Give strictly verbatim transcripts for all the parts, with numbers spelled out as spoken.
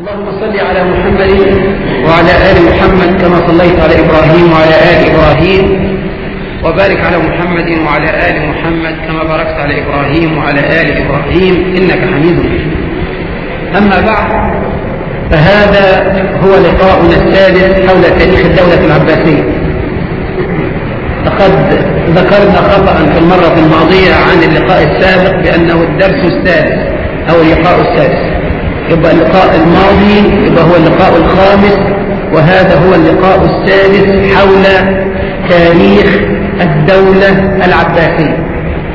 اللهم صل على محمد وعلى آل محمد كما صليت على إبراهيم وعلى آل إبراهيم، وبارك على محمد وعلى آل محمد كما باركت على إبراهيم وعلى آل إبراهيم إنك حميد مجيد. أما بعد، فهذا هو لقاؤنا السادس حول تاريخ الدولة العباسية. لقد ذكرنا خطأ في المرة الماضية عن اللقاء السابق بأنه الدرس السادس أو اللقاء السادس، يبقى اللقاء الماضي يبقى هو اللقاء الخامس، وهذا هو اللقاء السادس حول تاريخ الدولة العباسية.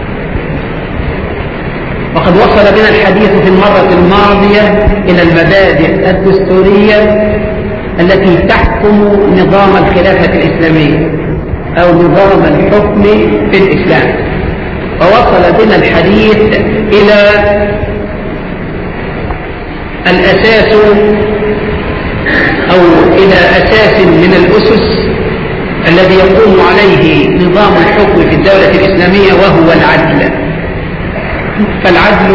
وقد وصل بنا الحديث في المرة الماضية إلى المبادئ الدستورية التي تحكم نظام الخلافة الإسلامية أو نظام الحكم في الإسلام، ووصل بنا الحديث إلى الأساس أو إلى أساس من الأسس الذي يقوم عليه نظام الحكم في الدولة الإسلامية، وهو العدل. فالعدل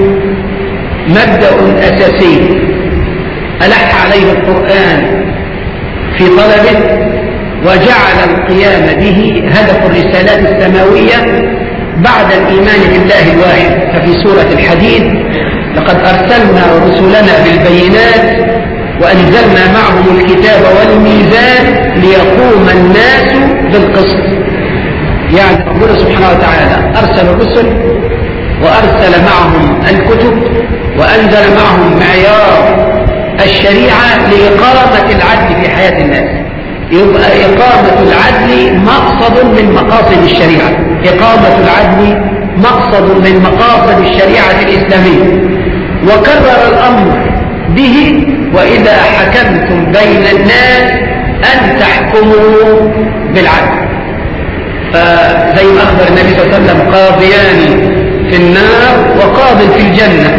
مبدأ أساسي ألح عليه القرآن في طلبه، وجعل القيام به هدف الرسالات السماوية بعد الإيمان بالله الواحد. ففي سورة الحديد: لقد أرسلنا رسلنا بالبينات وأنزلنا معهم الكتاب والميزان ليقوم الناس بالقسط. يعني ربنا سبحانه وتعالى أرسل الرسل وأرسل معهم الكتب وأنزل معهم معيار الشريعة لإقامة العدل في حياة الناس. يبقى إقامة العدل مقصد من مقاصد الشريعة، إقامة العدل مقصد من مقاصد الشريعة الإسلامية. وكرر الأمر به: وإذا حكمتم بين الناس أن تحكموا بالعدل. فزي ما أخبر النبي صلى الله عليه وسلم: قاضيان في النار وقاض في الجنة.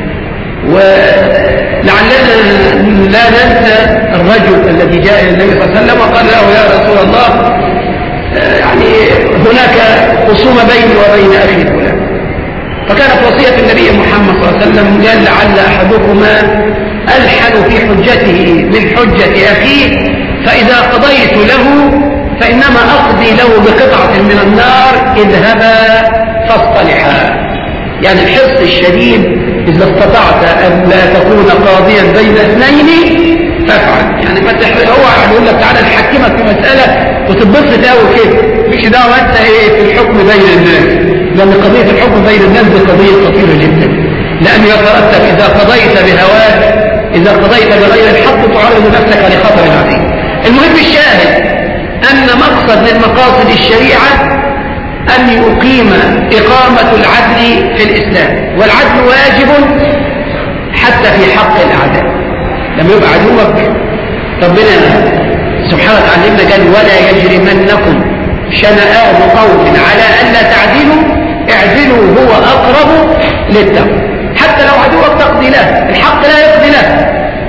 ولعلنا لا ننسى الرجل الذي جاء إلى النبي صلى الله عليه وسلم وقال له: يا رسول الله، يعني هناك خصومة بيني وبين أخي فلان. فكانت وصية النبي محمد صلى الله عليه وسلم: قال: لعل أحدكما ألحن في حجته من حجة أخيه، فإذا قضيت له فإنما أقضي له بقطعة من النار، اذهبا فاصطلحا. يعني الحرص الشديد: إذا استطعت أن لا تكون قاضيا بين اثنين فافعل. يعني ما هو يقول لك تعالى نحكمك في مسألة وتتبسط قوي كده، مش دعوة أنت إيه في الحكم بين الناس، لأن قضية الحكم بين الناس دي قضية خطيرة جدا، لأن يترتب إذا قضيت بهواك، إذا قضيت بغير الحق تعرض نفسك لخطر عظيم. المهم الشاهد أن مقصد من مقاصد الشريعة أن يقيم إقامة العدل في الإسلام، والعدل واجب حتى في حق الأعداء. لما يبقى عدوك، ربنا سبحانه وتعالى قال: ولا يجرمنكم شنآن قوم على أن لا تعدلوا اعدلوا هو أقرب للتقوى. حتى لو عدوك تقضي له، الحق لا يقضي له.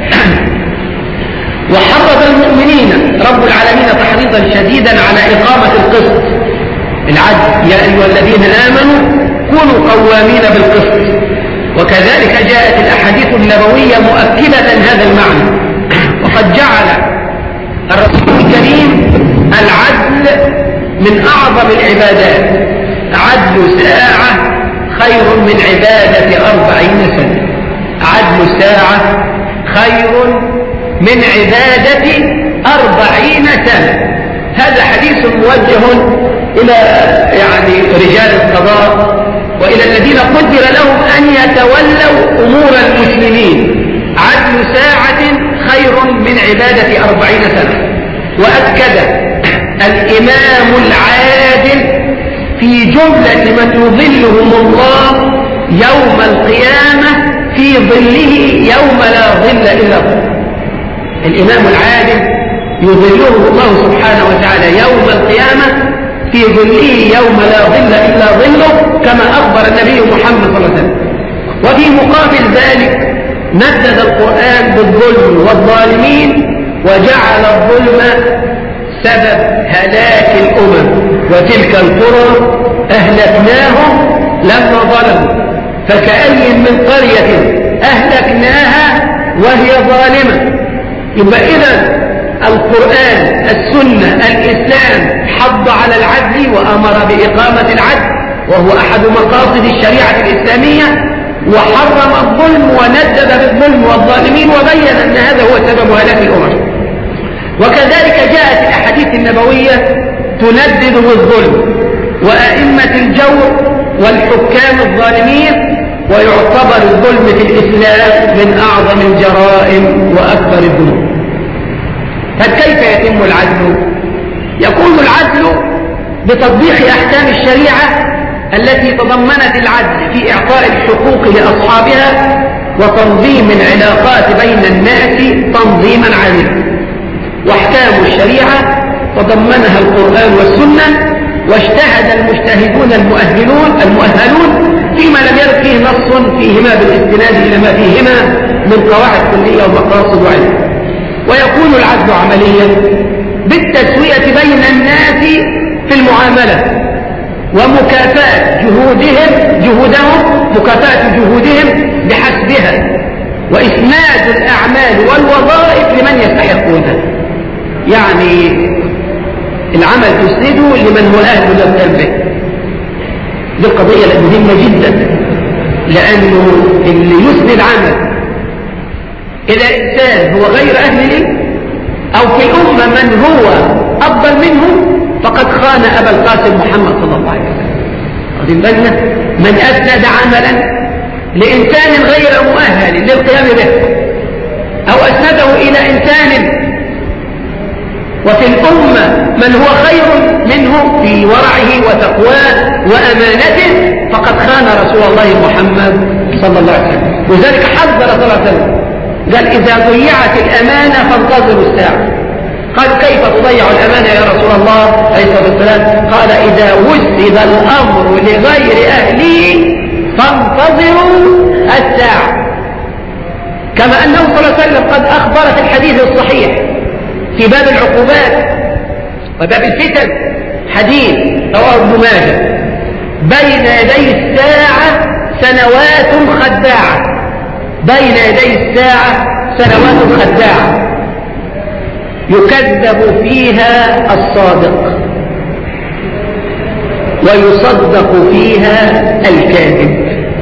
وحرض المؤمنين رب العالمين تحريضا شديدا على إقامة القسط، العدل: يا أيها الذين آمنوا كونوا قوامين بالقسط. وكذلك جاءت الأحاديث النبوية مؤكدة هذا المعنى. وقد جعل الرسول الكريم العدل من أعظم العبادات. عدل ساعة خير من عبادة أربعين سنة. عدل ساعة خير من عبادة أربعين سنة. هذا حديث موجه إلى يعني رجال القضاء وإلى الذين قدر لهم أن يتولوا أمور المسلمين. عدل ساعة خير من عبادة أربعين سنة. وأكد الإمام العادل في جملة من يظلهم الله يوم القيامة في ظله يوم لا ظل إلا ظله. الإمام العادل يظله الله سبحانه وتعالى يوم القيامة في ظله يوم لا ظل إلا ظله، كما أخبر النبي محمد صلى الله عليه وسلم. وفي مقابل ذلك ندد القرآن بالظلم والظالمين، وجعل الظلم سبب هلاك الأمم. وتلك القرى أهلكناهم لما ظلموا، فكأي من قرية أهلكناها وهي ظالمة. يبقى إذا القرآن، السنة، الإسلام حض على العدل وأمر بإقامة العدل، وهو أحد مقاصد الشريعة الإسلامية، وحرم الظلم وندد بالظلم والظالمين، وبين أن هذا هو سبب هلاك الأمم. وكذلك جاءت الأحاديث النبوية تندد بالظلم وأئمة الجور والحكام الظالمين، ويعتبر الظلم في الإسلام من أعظم الجرائم وأكبر الذنوب. فكيف يتم العدل؟ يكون العدل بتطبيق أحكام الشريعة التي تضمنت العدل في إعطاء الحقوق لأصحابها وتنظيم العلاقات بين الناس تنظيما عادلا. وأحكام الشريعة تضمنها القرآن والسنة، واجتهد المجتهدون المؤهلون المؤهلون فيما لم يرد فيه نص فيهما بالاستناد إلى ما فيهما من قواعد كلية ومقاصد وعلم. ويكون العدل عمليا بالتسوية بين الناس في المعاملة، ومكافأة جهودهم جهودهم مكافأة جهودهم بحسبها، وإسناد الأعمال والوظائف لمن يستحقونها. يعني العمل تسنده لمن هو أهل للقيام به. دي القضية مهمة جدا، لأنه اللي يسند عمل إلى إنسان هو غير أهل له، أو في الأمة من هو أفضل منه، فقد خان أبا القاسم محمد صلى الله عليه وسلم. واخدين بالنا؟ من أسند عملا لإنسان غير مؤهل للقيام به، أو أسنده إلى إنسان وفي الأمة من هو خير منه في ورعه وتقواه وأمانته، فقد خان رسول الله محمد صلى الله عليه وسلم. وذلك حذر صلى الله عليه وسلم، قال إذا ضيعت الأمانة فانتظروا الساعة. قال كيف تضيع الأمانة يا رسول الله عليه الصلاة والسلام؟ قال إذا وسد الأمر لغير أهله فانتظروا الساعة. كما أنه صلى الله عليه وسلم قد أخبر في الحديث الصحيح في باب العقوبات وباب الفتن، حديث رواه ابن ماجه: بين يدي الساعة سنوات خداعة. بين يدي الساعة سنوات خداعة يكذب فيها الصادق ويصدق فيها الكاذب،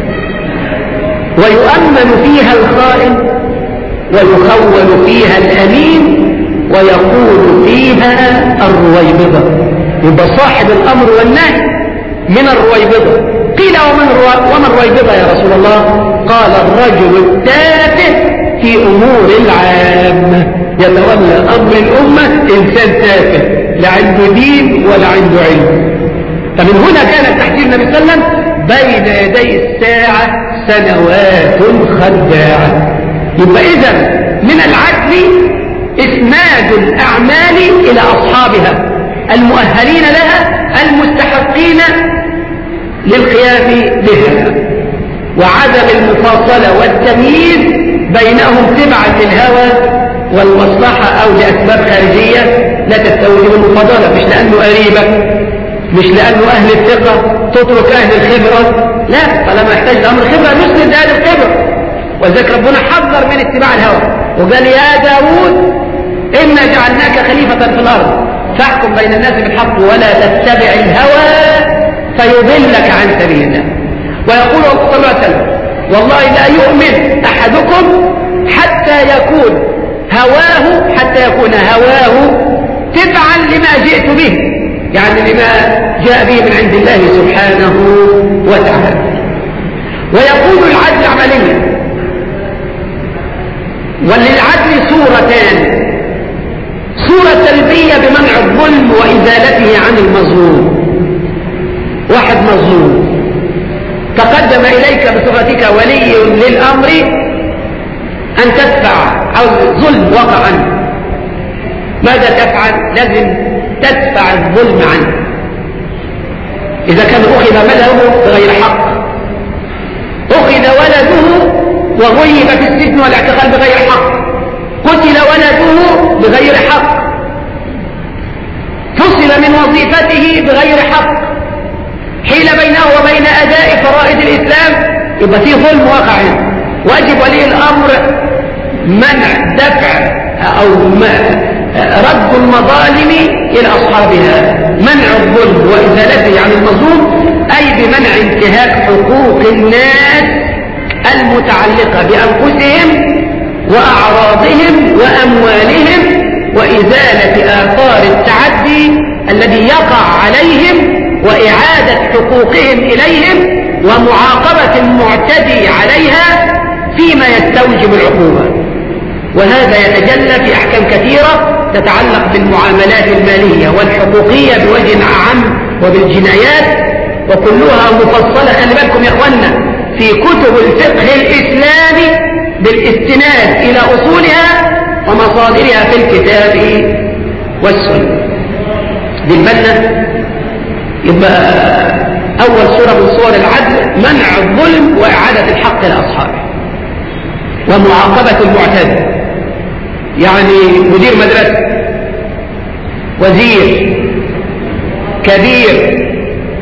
ويؤمن فيها الخائن ويخول فيها الأمين، ويقول فيها الرويبضة. يبقى صاحب الأمر والنهي من الرويبضة. قيل ومن ومن الرويبضة يا رسول الله؟ قال الرجل التافه في أمور العامة، يتولى أمر الأمة إنسان تافه لا عنده دين ولا عنده علم. فمن هنا كان تحذير النبي صلى الله عليه وسلم: بين يدي الساعة سنوات خداعة. يبقى إذن من العدل إسناد الأعمال إلى أصحابها المؤهلين لها المستحقين للقيام بها، وعدم المفاصلة والتمييز بينهم تبعا للهوى والمصلحة أو لأسباب خارجية لا تستوجب المفاضلة، مش لأنه قريبك، مش لأنه أهل الثقة تترك أهل الخبرة، لا، طالما يحتاج الأمر خبرة نسند أهل الخبرة. وذلك ربنا حذر من اتباع الهوى وقال: يا داود إنا جعلناك خليفة في الأرض فاحكم بين الناس بالحق ولا تتبع الهوى فيضلك عن سبيل الله. ويقول صلى الله عليه وسلم: والله لا يؤمن أحدكم حتى يكون هواه حتى يكون هواه تبعا لما جئت به، يعني لما جاء به من عند الله سبحانه وتعالى. ويكون العدل عمليا، وللعدل صورتان: صورة سلبية بمنع الظلم وإزالته عن المظلوم. واحد مظلوم تقدم إليك بصفتك ولي للأمر أن تدفع أو ظلم وقع عنه، ماذا تفعل؟ لازم تدفع الظلم عنه. إذا كان أخذ ماله بغير حق، أخذ ولده وغيب في السجن والاعتقال بغير حق، قتل ولده بغير حق، فصل من وظيفته بغير حق، حيل بينه وبين أداء فرائض الإسلام، يبقى فيه ظلم واقع. واجب ولي الأمر منع دفع أو رد المظالم إلى أصحابها، منع الظلم وإزالته عن المظلوم، أي بمنع انتهاك حقوق الناس المتعلقة بأنفسهم وأعراضهم وأموالهم، وإزالة آثار التعدي الذي يقع عليهم، وإعادة حقوقهم إليهم، ومعاقبة المعتدي عليها فيما يستوجب العقوبة. وهذا يتجلى في أحكام كثيرة تتعلق بالمعاملات المالية والحقوقية بوجه عام وبالجنايات، وكلها مفصلة، خلي بالكم يا أخوانا، في كتب الفقه الإسلامي بالاستناد إلى أصولها ومصادرها في الكتاب والسنة. بالبنة يبقى أول صورة من صور العدل منع الظلم وإعادة الحق لأصحابه ومعاقبة المعتدي. يعني مدير مدرسة، وزير كبير،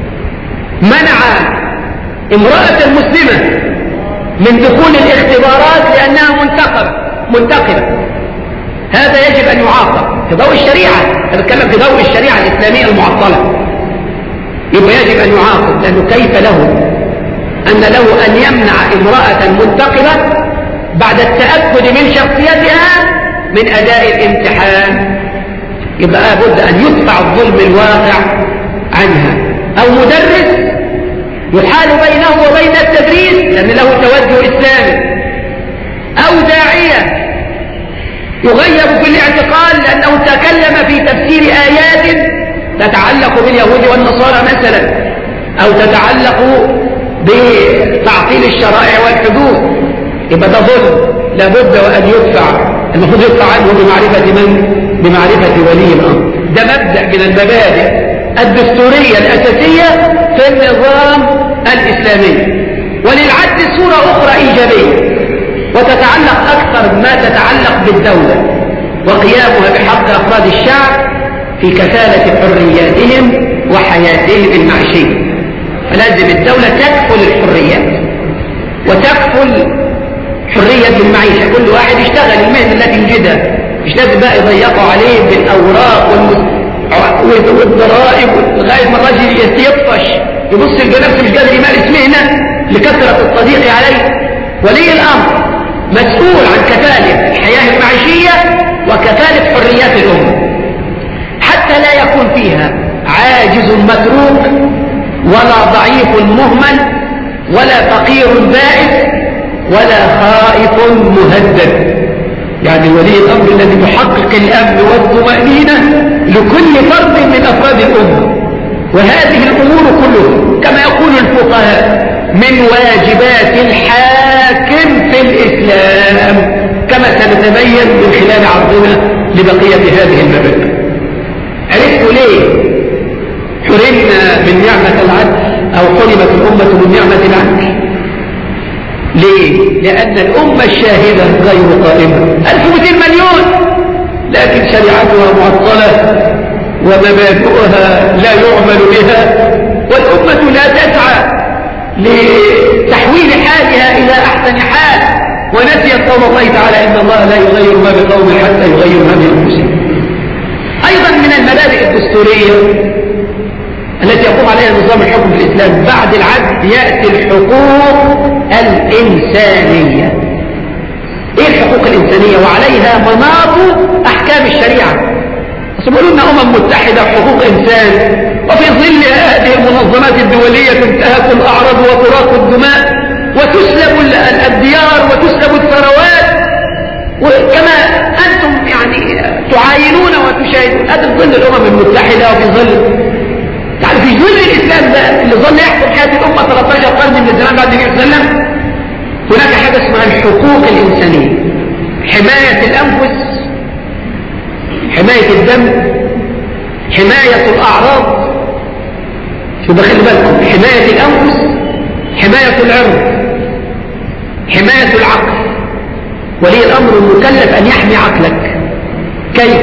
منع امرأة مسلمة من دخول الاختبارات لأنها منتقبة منتقبة، هذا يجب أن يعاقب في ضوء الشريعة. أنا بتكلم في ضوء الشريعة الإسلامية المعطلة، يبقى يجب أن يعاقب، لأنه كيف له أن له أن يمنع امرأة منتقبة بعد التأكد من شخصيتها من أداء الامتحان؟ يبقى لابد أن يدفع الظلم الواقع عنها. أو مدرس يحال بينه وبين التدريس لأن له توجه إسلامي، أو داعية يغيب في الاعتقال لأنه تكلم في تفسير آيات تتعلق باليهود والنصارى مثلا، أو تتعلق بتعطيل الشرائع والحدود، يبقى ده ظلم لابد وأن يدفع، المفروض يدفع عنه بمعرفة من؟ بمعرفة ولي الأمر. ده مبدأ من المبادئ الدستورية الأساسية في النظام الإسلامي. وللعدل صورة أخرى إيجابية وتتعلق أكثر ما تتعلق بالدولة وقيامها بحق أفراد الشعب في كفالة حرياتهم وحياتهم المعيشية. فلازم الدولة تكفل الحريات وتكفل حرية المعيشة، كل واحد يشتغل المهنة التي يجدها، مش لازم بقى يضيقوا عليه بالأوراق والضرائب لغاية ما الراجل يتيطش يبص الجنب مش قادر يمارس مهنة لكثرة التضييق عليه. ولي الأمر مسؤول عن كفالة الحياة المعيشية وكفالة حريات الأمة، حتى لا يكون فيها عاجز متروك ولا ضعيف مهمل ولا فقير بائس ولا خائف مهدد. يعني ولي الأمر الذي يحقق الأمن والطمأنينة لكل فرد من أفراد الأمة. وهذه الأمور كلها كما يقول الفقهاء من واجبات الحاكم في الإسلام، كما سنتبين من خلال عرضنا لبقية هذه المبادئ. عرفتوا ليه حرمنا من نعمة العدل أو حرمت الأمة من نعمة العدل؟ ليه؟ لأن الأمة الشاهدة غير قائمة، ألف ومئتين مليون، لكن شريعتها معطلة ومبادئها لا يعمل بها، والأمة لا تسعى لتحويل حالها إلى أحسن حال، ونسيت قول الله تعالى إن الله لا يغير ما بقوم حتى يغير ما بأنفسهم. أيضا من المبادئ الدستورية التي يقوم عليها نظام الحكم في الإسلام بعد العدل يأتي الحقوق الإنسانية. إيه الحقوق الإنسانية؟ وعليها مناط أحكام الشريعة. يقولون لنا أمم متحدة حقوق إنسان، وفي ظل هذه المنظمات الدولية تنتهك الأعراض وتراق الدماء وتسلب الديار وتسلب الثروات، وكما أنتم يعني تعاينون وتشاهدون هذا في ظل الأمم المتحدة وفي ظل يعني في ظل الإسلام ده اللي ظل يحكم حياة الأمة ثلاثة عشر قرن من الزمان بعد النبي صلى الله عليه وسلم. هناك حاجة اسمها الحقوق الإنسانية: حماية الأنفس، حماية الدم، حماية الأعراض. شو بخلي بالكم، حماية الأنفس، حماية العرض، حماية العقل. ولي الأمر المكلف أن يحمي عقلك. كيف؟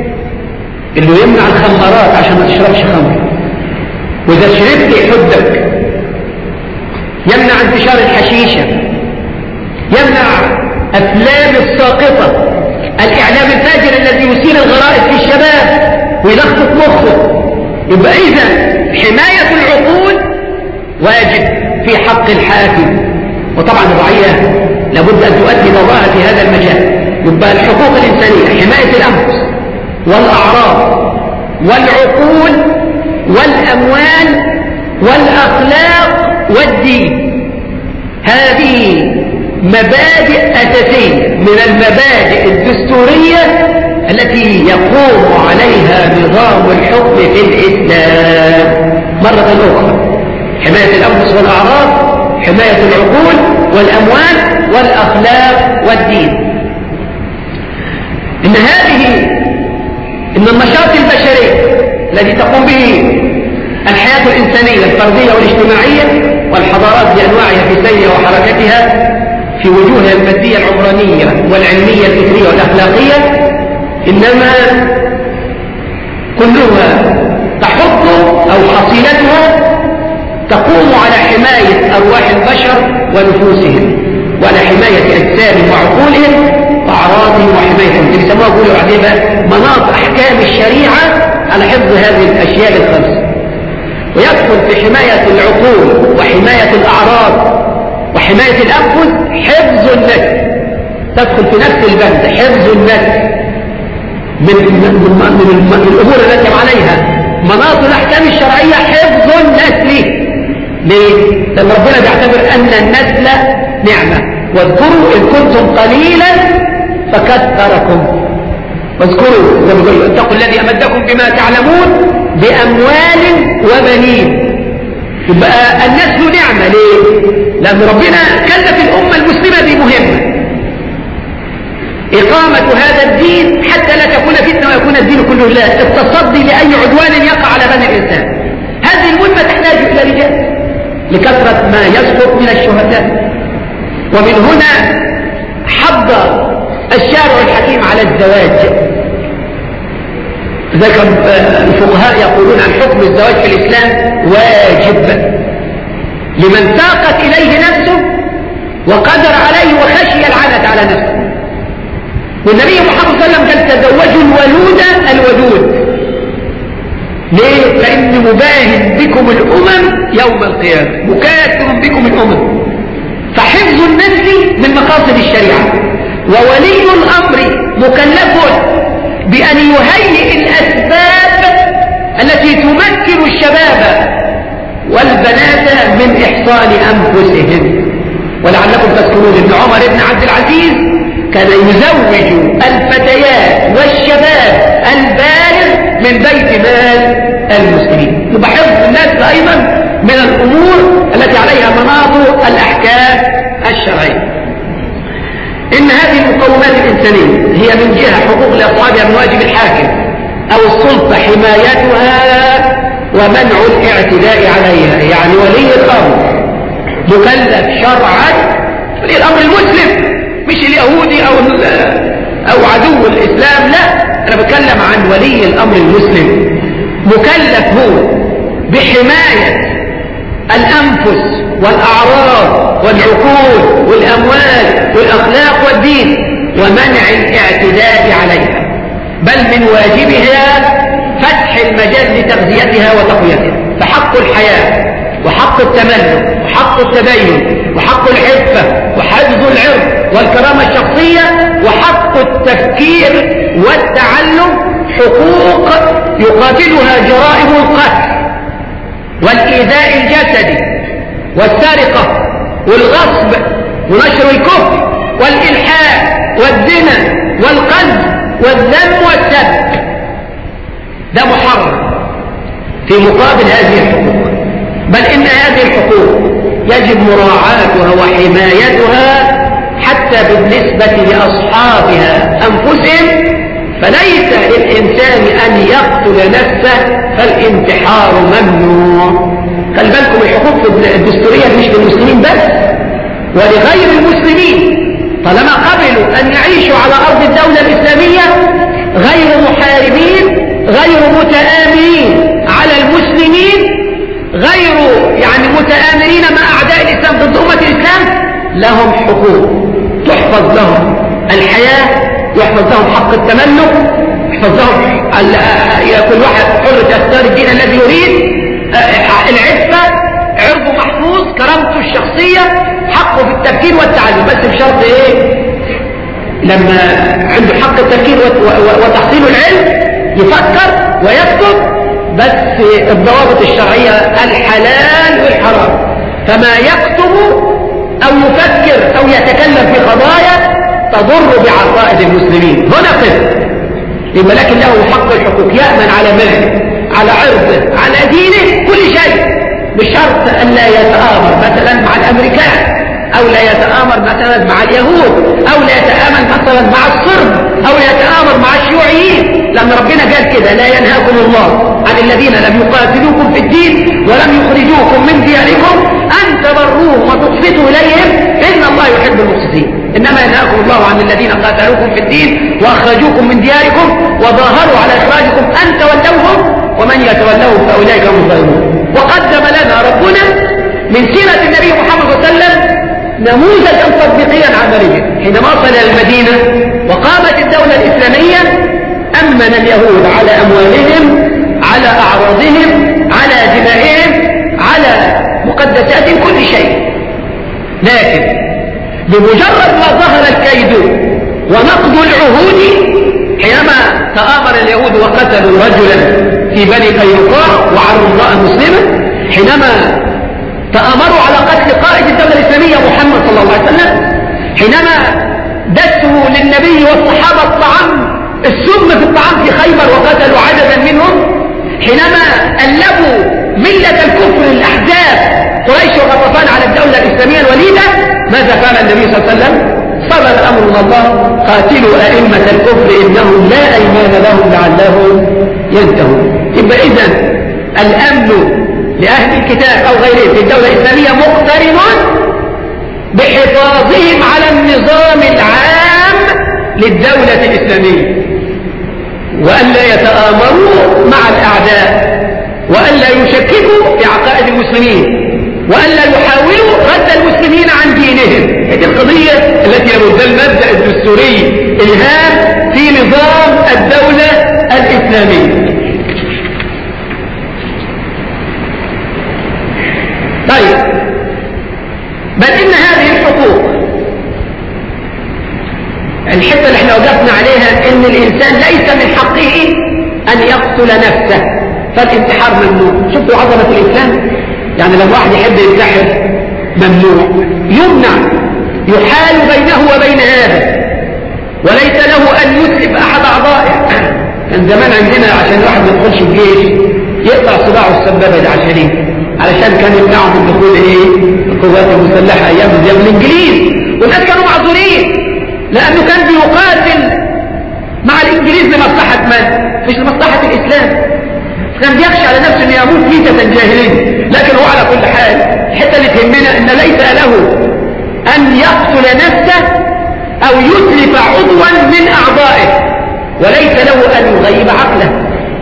إنه يمنع الخمرات عشان ما تشربش خمر، وإذا شربت يحدك، يمنع انتشار الحشيشة، يمنع أفلام الساقطة، الإعلام الفاجر الذي يثير الغرائز في الشباب ويلخبط مخه. يبقى إذا حماية العقول واجب في حق الحاكم، وطبعا الرعية لابد أن تؤدي دورها في هذا المجال. يبقى الحقوق الإنسانية حماية الأنفس والأعراض والعقول والأموال والأخلاق والدين، هذه مبادئ أساسية من المبادئ الدستورية التي يقوم عليها نظام الحكم في الإسلام. مرة أخرى، حماية الأنفس والأعراض، حماية العقول والأموال والأخلاق والدين. إن هذه إن النشاط البشري الذي تقوم به الحياة الإنسانية الفردية والاجتماعية والحضارات بأنواعها في سيرها وحركتها في وجوهها المادية العمرانية والعلمية الفكرية والأخلاقية، إنما كلها تحط أو حصيلتها تقوم على حماية أرواح البشر ونفوسهم، وعلى حماية أجسامهم وعقولهم وأعراضهم وحمايتهم. اللي بيسموها يقولوا عليها مناط أحكام الشريعة على حفظ هذه الأشياء الخمسة. ويدخل في حماية العقول وحماية الأعراض وحماية الأنفس حفظ النفس، تدخل في نفس البند حفظ النفس من, من, من, من الأمور التي عليها مناط الأحكام الشرعية حفظ النسل. ليه؟ لأن ربنا بيعتبر أن النسل نعمة، واذكروا إن كنتم قليلا فكثركم، واذكروا زي ما بيقولوا اتقوا الذي أمدكم بما تعلمون بأموال وبنين. يبقى النسل نعمة. ليه؟ لأن ربنا كلف الأمة المسلمة دي مهمة، إقامة هذا الدين حتى لا تكون فتنة ويكون الدين كله لله، التصدي لأي عدوان يقع على بني الإنسان. هذه المهمة تحتاج إلى رجال لكثرة ما يسقط من الشهداء. ومن هنا حض الشارع الحكيم على الزواج. ذكر الفقهاء يقولون عن حكم الزواج في الإسلام واجب لمن ساقت إليه نفسه وقدر عليه وخشي العنت على نفسه. والنبي محمد صلى الله عليه وسلم قال تزوجوا الولود الودود. ليه؟ فإني مباهن بكم الأمم يوم القيامة، مكاثر بكم الأمم. فحفظ النسل من مقاصد الشريعة، وولي الأمر مكلف بأن يهيئ الأسباب التي تمكن الشباب والبنات من إحصان أنفسهم. ولعلكم تذكرون ابن عمر بن عبد العزيز كان يزوج الفتيات والشباب البالغ من بيت مال المسلمين. يبقى حفظ الناس أيضا من الأمور التي عليها مناط الأحكام الشرعية. إن هذه المقومات الإنسانية هي من جهة حقوق لأصحابها من واجب الحاكم أو السلطة حمايتها ومنع الاعتداء عليها. يعني ولي الأمر مكلف شرعا، ولي الأمر المسلم مش اليهودي أو أو عدو الإسلام، لا، أنا بتكلم عن ولي الأمر المسلم. مكلف هو بحماية الأنفس والأعراض والعقول والأموال والأخلاق والدين ومنع الاعتداء عليها، بل من واجبها فتح المجال لتغذيتها وتقويتها. فحق الحياة وحق التملك وحق التدين وحق العفة وحفظ العرض والكرامة الشخصية وحق التفكير والتعلم حقوق يقابلها جرائم القتل والإيذاء الجسدي والسرقة والغصب ونشر الكفر والإلحاد والزنا والقذف والذم والسب. ده محرم في مقابل هذه الحقوق، بل إن هذه الحقوق يجب مراعاتها وحمايتها حتى بالنسبة لأصحابها أنفسهم. فليس للإنسان أن يقتل نفسه، فالانتحار ممنوع. خلي بالكم الحقوق الدستورية مش للمسلمين بس، ولغير المسلمين طالما قبلوا أن يعيشوا على أرض الدولة الإسلامية غير محاربين، غير متآمرين على المسلمين، غير يعني متآمرين مع أعداء الإسلام ضد أمة الإسلام، لهم حقوق تحفظ لهم يحفظ لهم حق التملك، يحفظ لهم كل واحد حر يختار الدين الذي يريد، العفة، عرضه محفوظ، كرامته الشخصية، حقه في التفكير والتعلم، بس بشرط ايه؟ لما عنده حق التفكير وتحصيل العلم يفكر ويكتب، بس الضوابط الشرعية الحلال والحرام. فما يكتب أو يفكر أو يتكلم في قضايا تضر بعقائد المسلمين هنا قسم، يبقى لكن له حق الحقوق، يأمن على ماله، على عرضه، على دينه، كل شيء، بشرط أن لا يتآمر مثلا مع الأمريكان، أو لا يتآمر مثلا مع اليهود، أو لا يتآمر مثلا مع الصرب، أو يتآمر مع الشيوعيين، لأن ربنا قال كده: لا ينهاكم الله عن الذين لم يقاتلوكم في الدين ولم يخرجوكم من دياركم أن تبروهم وتقسطوا إليهم إن الله يحب المقسطين، إنما ينهاكم الله عن الذين قاتلوكم في الدين وأخرجوكم من دياركم وظاهروا على إخراجكم أن تولوهم ومن يتولوهم فأولئك هم الظالمون. وقدم لنا ربنا من سيرة النبي محمد صلى الله عليه وسلم نموذجا تطبيقيا عمليا. حينما وصل إلى المدينة وقامت الدولة الإسلامية أمن اليهود على أموالهم، على أعراضهم، على دمائهم، على مقدساتهم، كل شيء. لكن بمجرد ما ظهر الكيد ونقض العهود، حينما تآمر اليهود وقتلوا رجلا في بني قينقاع وعروا امرأة مسلمة، حينما تآمروا على قتل قائد الدولة الإسلامية محمد صلى الله عليه وسلم، حينما دسوا للنبي والصحابة الطعام، السم في الطعام في خيبر وقتلوا عددا منهم، حينما ألبوا ملة الكفر الأحزاب قريش وغطفان على الدولة الإسلامية الوليدة، ماذا فعل النبي صلى الله عليه وسلم؟ صدر الأمر من الله: قاتلوا أئمة الكفر إنهم لا أيمان لهم لعلهم ينتهون. يبقى إذن الأمن لأهل الكتاب أو غيرهم في الدولة الإسلامية مقترن بحفاظهم على النظام العام للدولة الإسلامية، وألا يتآمروا مع الأعداء، وألا يشككوا في عقائد المسلمين، وألا يحاولوا رد المسلمين عن دينهم. هذه القضية التي يرد المبدأ الدستوري الهام في نظام الدولة الإسلامية. طيب، بل إن هذه الحقوق، الحتة اللي احنا وقفنا عليها إن الإنسان ليس من حقه أن يقتل نفسه، فالانتحار ممنوع. شفتوا عظمة الإسلام؟ يعني لو واحد يحب ينتحر ممنوع، يمنع، يحال بينه وبين هذا، وليس له أن يتلف أحد أعضائه. كان زمان عندنا عشان الواحد ما يدخلش الجيش يقطع صباعه السبابة العشرية علشان كان يمنعه من دخول ايه؟ القوات المسلحة أيام زي الإنجليز، والناس كانوا معذورين لأنه كان بيقاتل مع الإنجليز لمصلحة من؟ مش لمصلحة الإسلام، كان بيخشى على نفسه أن يموت ميتة جاهلية. لكن هو على كل حال الحتة اللي تهمنا أن ليس له أن يقتل نفسه أو يتلف عضوا من أعضائه، وليس له أن يغيب عقله،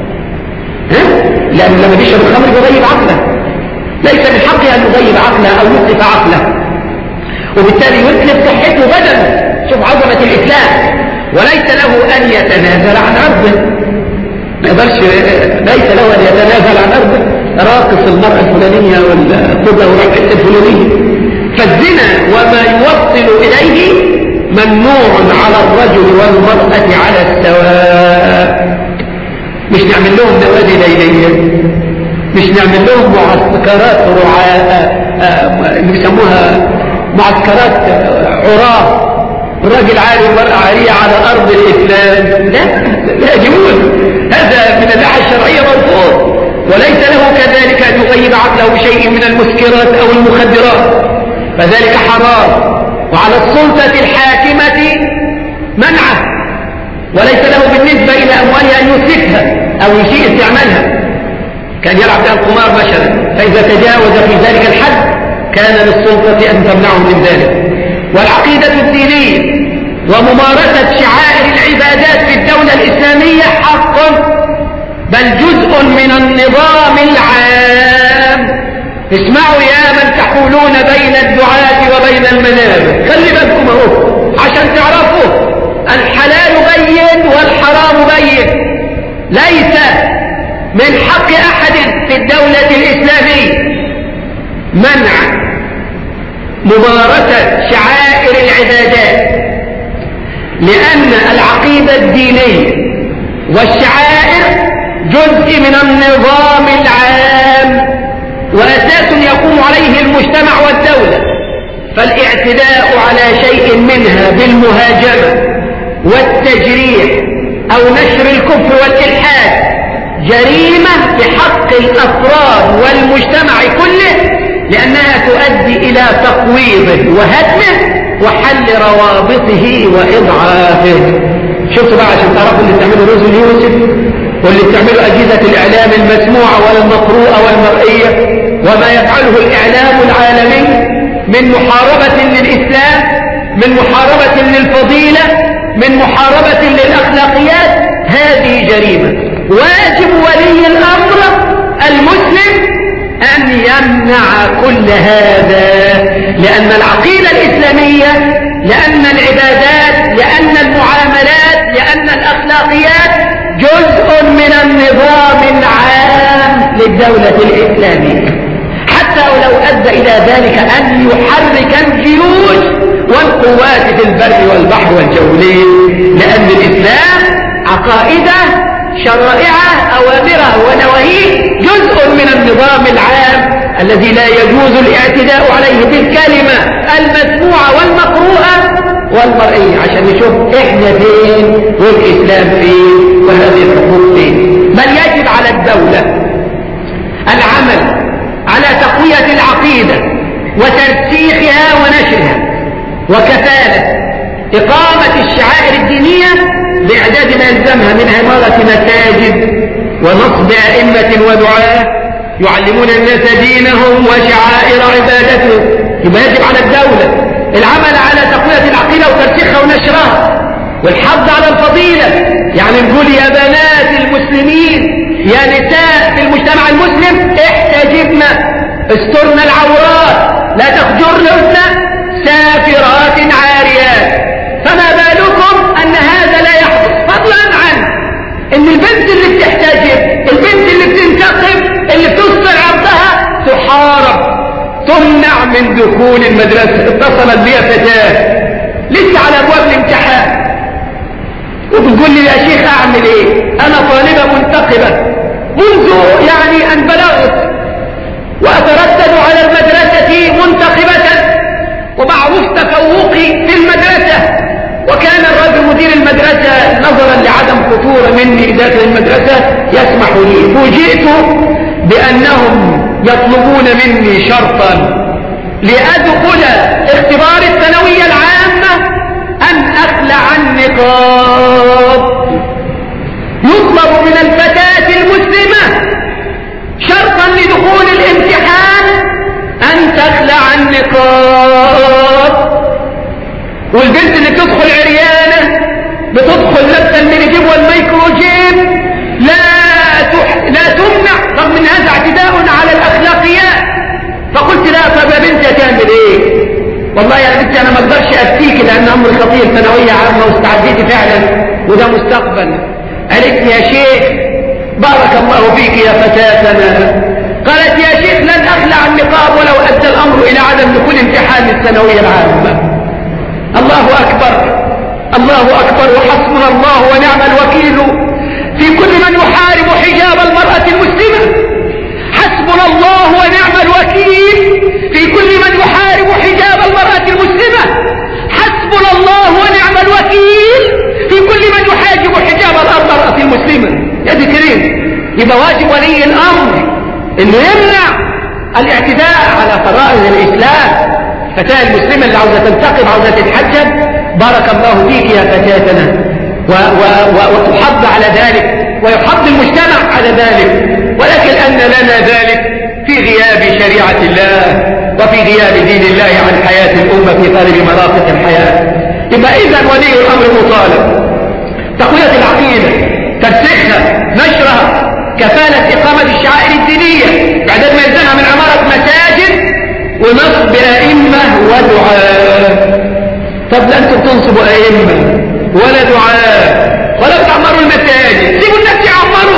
ها؟ لأن لما بيشرب الخمر يغيب عقله، ليس من حقه أن يغيب عقله أو يتلف عقله، وبالتالي يتلف صحته بدنه. شوف عظمة الإسلام. وليس له أن يتنازل عن عرضه، ما يقدرش، ليس له أن يتنازل عن عرضه، راقص المرأة الفلانية والقبة والرقصة الفلانية. فالزنا وما يوصل إليه ممنوع على الرجل والمرأة على السواء. مش نعمل لهم نوادي ليلية، مش نعمل لهم معسكرات رعاة اللي بيسموها معسكرات عراة، الراجل عالي والمرأة عارية على أرض الإسلام. لا لا يجوز، هذا من الناحية الشرعية مرفوض. وليس له كذلك أن يغيب عقله بشيء من المسكرات أو المخدرات، فذلك حرام. وعلى السلطة الحاكمة منعه، وليس له بالنسبة إلى أموالها أن يتلفها أو يسيء استعمالها. كان يلعب بها القمار مثلا، فإذا تجاوز في ذلك الحد كان للسلطة أن تمنعه من ذلك. والعقيدة الدينية وممارسة شعائر العبادات في الدولة الإسلامية حق، بل جزء من النظام العام. اسمعوا يا من تحولون بين الدعاة وبين المنابر، خلي بالكم اهو عشان تعرفوا الحلال ليس من حق أحد في الدولة الإسلامية منع ممارسة شعائر العبادات، لأن العقيدة الدينية والشعائر جزء من النظام العام وأساس يقوم عليه المجتمع والدولة، فالاعتداء على شيء منها بالمهاجمة والتجريح أو نشر الكفر والإلحاد جريمة بحق الأفراد والمجتمع كله، لأنها تؤدي إلى تقويضه وهدمه وحل روابطه وإضعافه. شفتوا بقى عشان تعرفوا اللي بتعمله رزق يوسف واللي بتعمله أجهزة الإعلام المسموعة والمقروءة والمرئية وما يفعله الإعلام العالمي من محاربة للإسلام، من محاربة للفضيلة، من محاربة للأخلاقيات، هذه جريمة. واجب ولي الأمر المسلم أن يمنع كل هذا، لأن العقيدة الإسلامية، لأن العبادات، لأن المعاملات، لأن الأخلاقيات جزء من النظام العام للدولة الإسلامية، حتى ولو أدى إلى ذلك أن يحرك الجيوش والقوات في البر والبحر والجولين، لأن الإسلام عقائده شرائعه أوامره ونواهيه جزء من النظام العام الذي لا يجوز الاعتداء عليه بالكلمة المسموعة والمقروءة والمرئية، عشان نشوف احنا فين والإسلام فين وهذه الحقوق فين. بل يجب على الدولة العمل على تقوية العقيدة وترسيخها ونشرها وكفالة إقامة الشعائر الدينية بإعداد ما يلزمها من عمارة مساجد ونصب أئمة ودعاة يعلمون الناس دينهم وشعائر عبادتهم. يبقى يجب على الدولة العمل على تقوية العقيدة وترسيخها ونشرها والحض على الفضيلة، يعني نقول يا بنات المسلمين، يا نساء في المجتمع المسلم، احتجبنا، استرنا العورات، لا تخجرن سافرات عاريات. فما بالكم أن هذا لا يحدث، فضلا عن أن البنت اللي بتحتجب، البنت اللي بتنتقب، اللي بتستر عرضها، تحارب، تمنع من دخول المدرسة. اتصلت بي فتاة لسه على أبواب الامتحان وبتقول لي يا شيخ أعمل إيه؟ أنا طالبة منتقبة منذ يعني أن بلغت وأتردد على المدرسة منتقبة ومعروف تفوقي في المدرسة، وكان الرجل مدير المدرسة نظرا لعدم خطورة مني داخل المدرسة يسمح لي. فوجئت بأنهم يطلبون مني شرطا لأدخل اختبار الثانوية العامة أن أخلع النقاب. يطلب من الفتاة المسلمة شرطا لدخول الامتحان أن تخلع النقاب، والبنت اللي بتدخل عريانة بتدخل لابسة المينيجيب والميكروجيب لا تح... لا تمنع، رغم ان هذا اعتداء على الاخلاقيات. فقلت لا، طب يا بنتي هتعمل ايه؟ والله يا بنتي انا ما اقدرش افتيكي لان امر خطير، ثانويه عامه واستعديتي فعلا وده مستقبل. قالت يا شيخ بارك الله فيك يا فتاتنا، قالت يا شيخ لن اخلع النقاب ولو ادى الامر الى عدم دخول امتحان الثانويه العامه. الله اكبر، الله اكبر، وحسبنا الله ونعم الوكيل في كل من يحارب حجاب المرأة المسلمة. حسبنا الله ونعم الوكيل في كل من يحارب حجاب المرأة المسلمة. حسبنا الله ونعم الوكيل في كل من يحاجب حجاب المرأة المسلمة. يا ذكرين، يبقى واجب ولي الامر انه يمنع الاعتداء على فرائض الاسلام. الفتاة المسلمة اللي عاوزة تنتقب، عاوزة تتحجب، بارك الله فيك يا فتاتنا، وتحض على ذلك ويحض المجتمع على ذلك، ولكن أن لنا ذلك في غياب شريعة الله وفي غياب دين الله عن حياة الأمة في غالب مرافق الحياة. يبقى إذن ولي الأمر مطالب تقوية العقيدة، ترسيخها، نشرها، كفالة إقامة الشعائر الدينية بعد ما يلزمها من عمارة مساجد ونصب أئمة ودعاء. طب لا أنتم تنصبوا أئمة ولا دعاء ولا تعمروا المساجد، سيبوا الناس يعمروا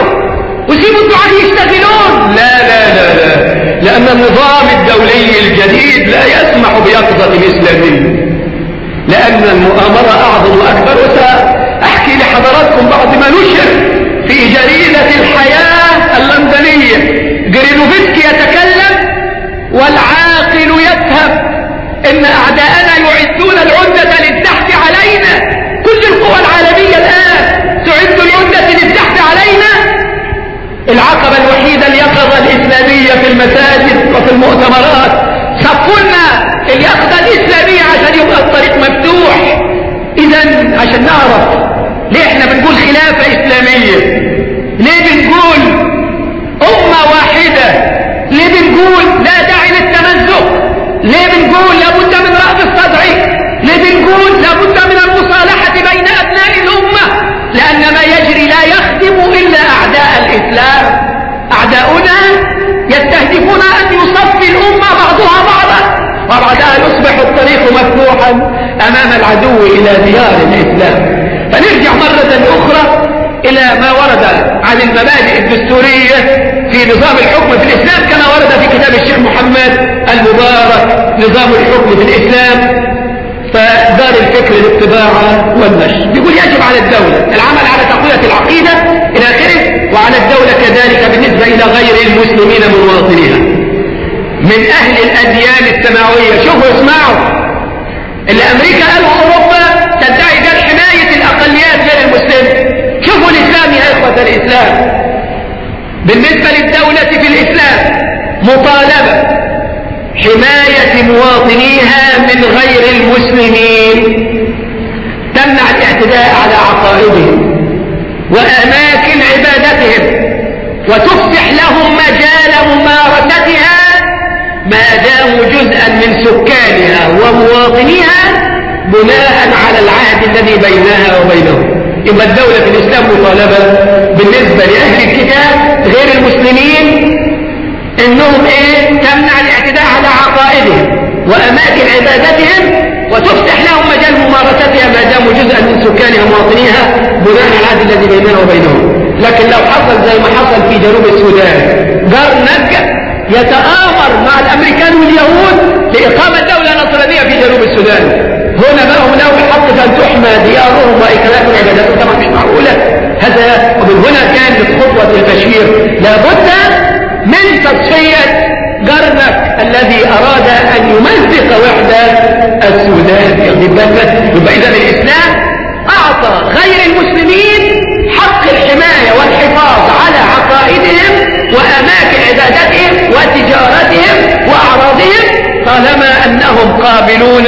الإسلام أعداؤنا يستهدفون أن يصفي الأمة بعضها بعضا، وبعدها يصبح الطريق مفتوحا أمام العدو إلى ديار الإسلام. فنرجع مرة أخرى إلى ما ورد عن المبادئ الدستورية في نظام الحكم في الإسلام كما ورد في كتاب الشيخ محمد المبارك نظام الحكم في الإسلام، فدار الفكر للطباعة والنشر. بيقول يجب على الدولة العمل على تقوية العقيدة إلى آخره، وعلى الدولة كذلك بالنسبة إلى غير المسلمين من مواطنيها من أهل الأديان السماوية. شوفوا اسمعوا اللي أمريكا قالوا أوروبا تدعي ده حماية الأقليات غير المسلمين. شوفوا الإسلام يا إخوة الإسلام، بالنسبة للدولة في الإسلام مطالبة حماية مواطنيها من غير المسلمين، تمنع الاعتداء على عقائدهم وأماكن عبادتهم، وتفتح لهم مجال ممارستها ما داموا جزءا من سكانها ومواطنيها بناء على العهد الذي بينها وبينهم. يبقى الدولة في الإسلام مطالبة بالنسبة لأهل الكتاب غير المسلمين إنهم إيه؟ تمنع الاعتداء على عقائدهم وأماكن عبادتهم، وتفتح لهم مجال ممارستها ما داموا جزءا من سكانها ومواطنيها بناء على العهد الذي بيننا وبينهم. لكن لو حصل زي ما حصل في جنوب السودان جرنج يتآمر مع الأمريكان واليهود لإقامة دولة نصرانية في جنوب السودان، هنا ما هم لهم الحق أن تحمى ديارهم وإكلاتهم وعباداتهم. طبعا مش معقولة هذا. ومن هنا كانت خطوة البشير لابد من تصفية جرنك الذي أراد أن يمزق وحدة السودان. يبقى إذا الإسلام أعطى غير المسلمين حق الحماية والحفاظ على عقائدهم وأماكن عبادتهم وتجارتهم وأعراضهم طالما أنهم قابلون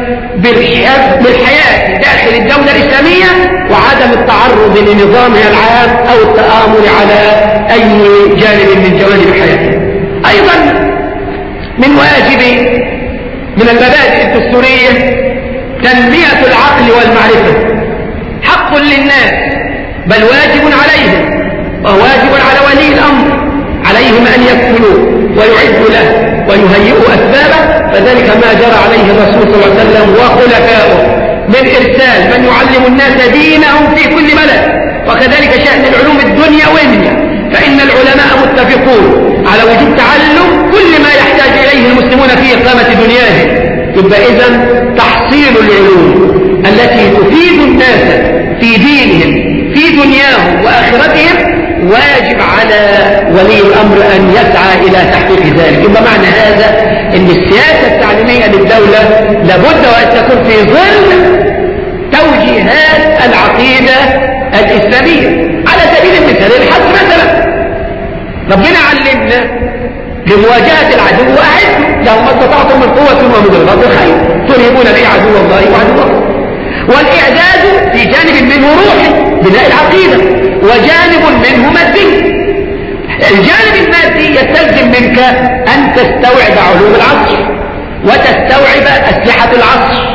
بالحياة داخل الدولة الإسلامية وعدم التعرض لنظامها العام أو التآمر على أي جانب من جوانب حياتها. أيضا من واجب من المبادئ الدستورية تنمية العقل والمعرفة، حق للناس بل واجب عليهم وواجب على ولي الأمر، عليهم أن يكفلوا ويعدوا له ويهيئوا أسبابه، فذلك ما جرى عليه الرسول صلى الله عليه وسلم وخلفائه من إرسال من يعلم الناس دينهم في كل بلد. وكذلك شأن العلوم الدنيوية، فإن العلماء متفقون على وجوب تعلم كل ما يحتاج إليه المسلمون في إقامة دنياهم. يبقى إذن تحصيل العلوم التي تفيد الناس في دينهم في دنياهم وآخرتهم واجب على ولي الأمر أن يسعى إلى تحقيق ذلك. يبقى معنى هذا أن السياسة التعليمية للدولة لابد وأن تكون في ظل توجيهات العقيدة الإسلامية. على سبيل المثال الحج مثلا، ربنا علمنا لمواجهة العدو وأعدوا لهم ما استطعتم من قوة ومن رباط الخيل ترهبون به عدو الله وعدوكم. والإعداد في جانب منه روحي بناء العقيدة وجانب منه مادي. الجانب المادي يستلزم منك أن تستوعب علوم العصر وتستوعب أسلحة العصر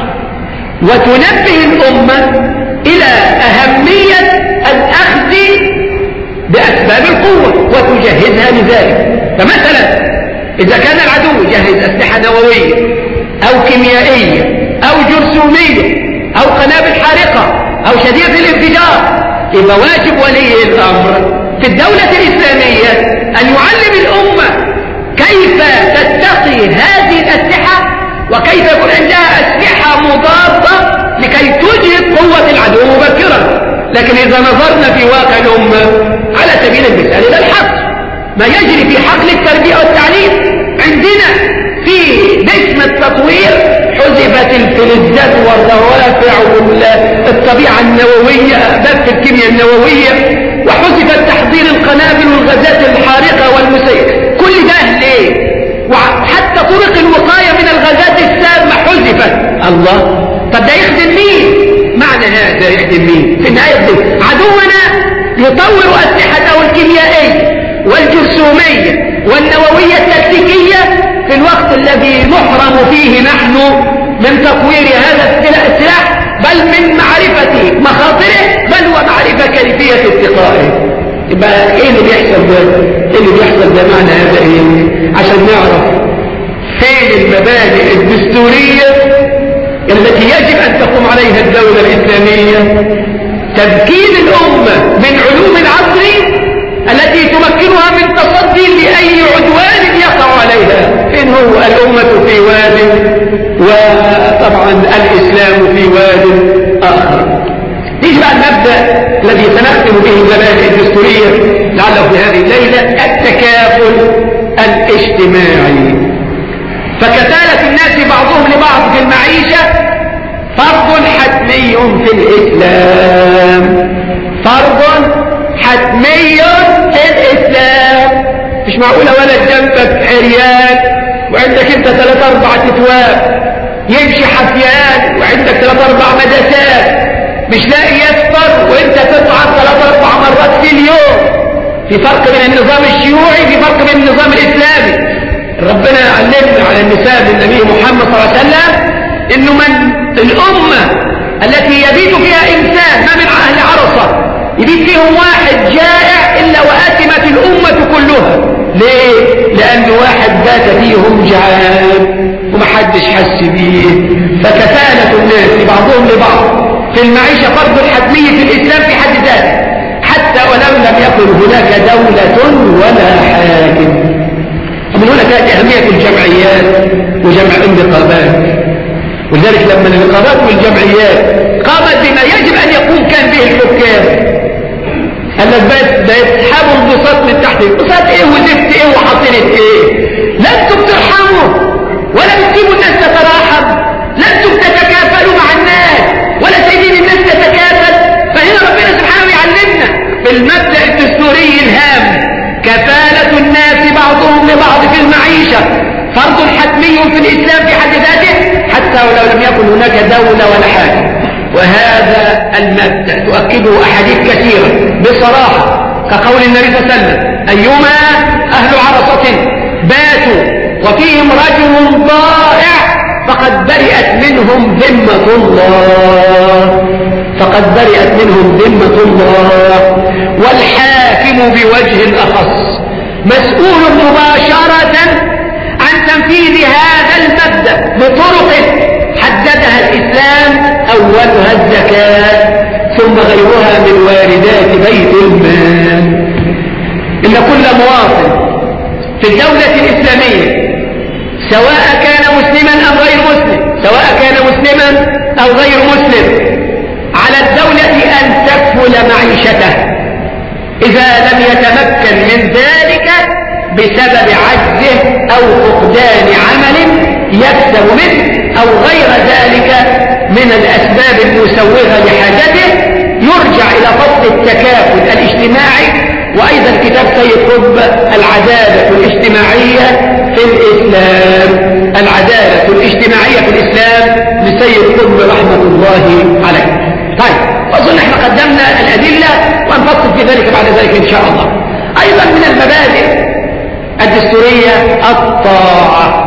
وتنبه الأمة إلى أهمية الأخذ بأسباب القوة وتجهزها لذلك. فمثلا إذا كان العدو يجهز أسلحة نووية أو كيميائية أو جرثومية أو قنابل حارقة أو شديدة الانفجار، يبقى واجب ولي الأمر في الدولة الإسلامية أن يعلم الأمة كيف تتقي هذه الأسلحة وكيف يكون عندها أسلحة مضادة لكي تجهد قوة العدو مبكرا. لكن إذا نظرنا في واقع الأمة على سبيل المثال إلى الحق ما يجري في حقل التربية والتعليم، عندنا في نجم التطوير حذفت الفلزات والروافع والطبيعة النووية بث الكيمياء النووية، وحذفت تحضير القنابل والغازات الحارقة والمسيلة. كل ده ليه؟ وحتى طرق الوقاية من الغازات السامة حذفت. الله، طب ده يخدم مين؟ معنى هذا يخدم مين؟ في النهاية عدونا يطور أسلحته الكيميائية والجرثومية والنووية التكتيكية في الوقت الذي نحرم فيه نحن من تطوير هذا السلاح بل من معرفة مخاطره بل ومعرفة كيفية اتقائه. يبقى ايه اللي بيحصل ده؟ ايه اللي بيحصل ده معنى هذا ايه؟ عشان نعرف فين المبادئ الدستورية التي يجب ان تقوم عليها الدولة الاسلامية. تمكين الامة من علوم العصر التي تمكنها من تصدي لأي عدوان يقع عليها. فين هو؟ الأمة في واد وطبعا الإسلام في واد آخر. نيجي بقى المبدأ الذي سنختم به المبادئ الدستورية لعله في هذه الليلة، التكافل الاجتماعي. فكفالة الناس بعضهم لبعض في المعيشة فرض حتمي في الإسلام، فرض حتمي في الإسلام. مش معقولة ولد جنبك عريان وعندك انت ثلاث اربع تتواب، يمشي حفيان وعندك ثلاث اربع مدسات، مش لاقي يفطر وانت تطعم ثلاث اربع مرات في اليوم. في فرق بين النظام الشيوعي، في فرق بين النظام الاسلامي. ربنا علمنا على المثال النبي محمد صلى الله عليه وسلم انه من الامة التي يبيت فيها انسان ما من اهل عرصة يبيت فيهم واحد جائع إلا وآثمت الأمة كلها. ليه؟ لأن واحد بات فيهم جعان ومحدش حس بيه. فكفالة الناس بعضهم لبعض في المعيشة فرض حتمي في الإسلام في حد ذاته، حتى ولو لم يكن هناك دولة ولا حاكم. ومن هنا كانت أهمية الجمعيات وجمع النقابات. ولذلك لما النقابات والجمعيات قامت بما يجب أن يقوم كان به الحكام، قال لك بس ده يسحبوا البساط من تحت. البساط ايه وزفت ايه وحاطين ايه؟ لا انتم بترحموا ولا بتسيبوا الناس تتراحم، لا انتم تتكافلوا مع الناس ولا سايبين الناس تتكافل. فهنا ربنا سبحانه يعلمنا بالمبدأ الدستوري الهام، كفالة الناس بعضهم لبعض في المعيشة فرض حتمي في الإسلام في حد ذاته، حتى ولو لم يكن هناك دولة ولا حاكم. وهذا المبدأ تؤكده أحاديث كثيرة بصراحة، كقول النبي صلى الله عليه وسلم: أيما أهل عرصة باتوا وفيهم رجل ضائع فقد برئت منهم ذمة الله، فقد برئت منهم ذمة الله. والحاكم بوجه أخص مسؤول مباشرة عن تنفيذ هذا المبدأ بطرق حددها الإسلام، أولها الزكاة ثم غيرها من واردات بيت المال. إن كل مواطن في الدولة الإسلامية سواء كان مسلما أو غير مسلم، سواء كان مسلما أو غير مسلم، على الدولة أن تكفل معيشته إذا لم يتمكن من ذلك بسبب عجزه أو فقدان عمل يكسب منه أو غير ذلك من الأسباب المسوغة لحاجته، يرجع إلى فصل التكافل الاجتماعي. وأيضا كتاب سيد قطب العدالة الاجتماعية في الإسلام، العدالة الاجتماعية في الإسلام لسيد قطب رحمة الله عليه. طيب، وأظن احنا قدمنا الأدلة ونفصل في ذلك بعد ذلك إن شاء الله. أيضا من المبادئ الدستورية الطاعة،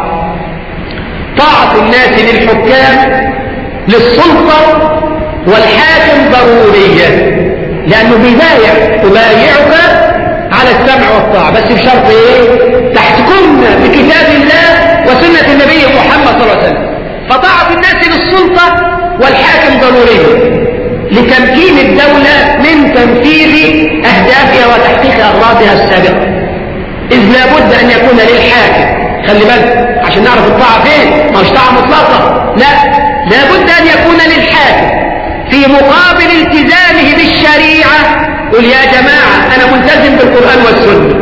طاعة الناس للحكام للسلطة والحاكم ضرورية، لأنه بيبايع تبايعك على السمع والطاعة، بس بشرط ايه؟ تحكمنا بكتاب الله وسنة النبي محمد صلى الله عليه وسلم. فطاعة الناس للسلطة والحاكم ضرورية لتمكين الدولة من تنفيذ أهدافها وتحقيق أغراضها السابقة، إذ لابد أن يكون للحاكم، خلي بالك عشان نعرف الطاعة فين، ما مش طاعة مطلقة، لا، لابد أن يكون للحاكم في مقابل التزامه بالشريعة. قل يا جماعة أنا ملتزم بالقرآن والسنة،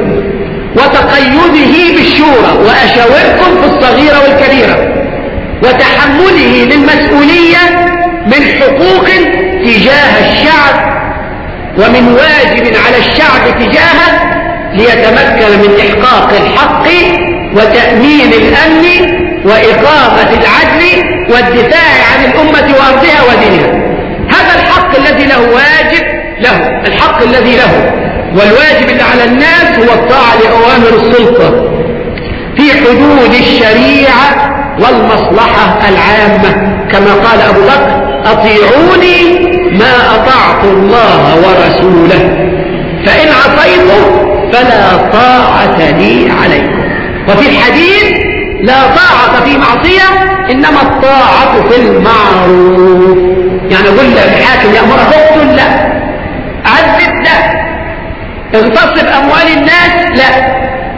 وتقيده بالشورى وأشاوركم في الصغيرة والكبيرة، وتحمله للمسؤولية من حقوق تجاه الشعب ومن واجب على الشعب تجاهه ليتمكن من إحقاق الحق وتأمين الأمن وإقامة العدل والدفاع عن الأمة وأرضها ودينها. هذا الحق الذي له واجب له، الحق الذي له والواجب اللي على الناس هو الطاعة لأوامر السلطة في حدود الشريعة والمصلحة العامة، كما قال أبو بكر: أطيعوني ما أطعت الله ورسوله، فإن عصيت فلا طاعة لي عليكم. وفي الحديث لا طاعة في معصية إنما الطاعة في المعروف. يعني يقول لك الحاكم يأمرك اقتل، لا. عذب، لا. اغتصب أموال الناس، لا.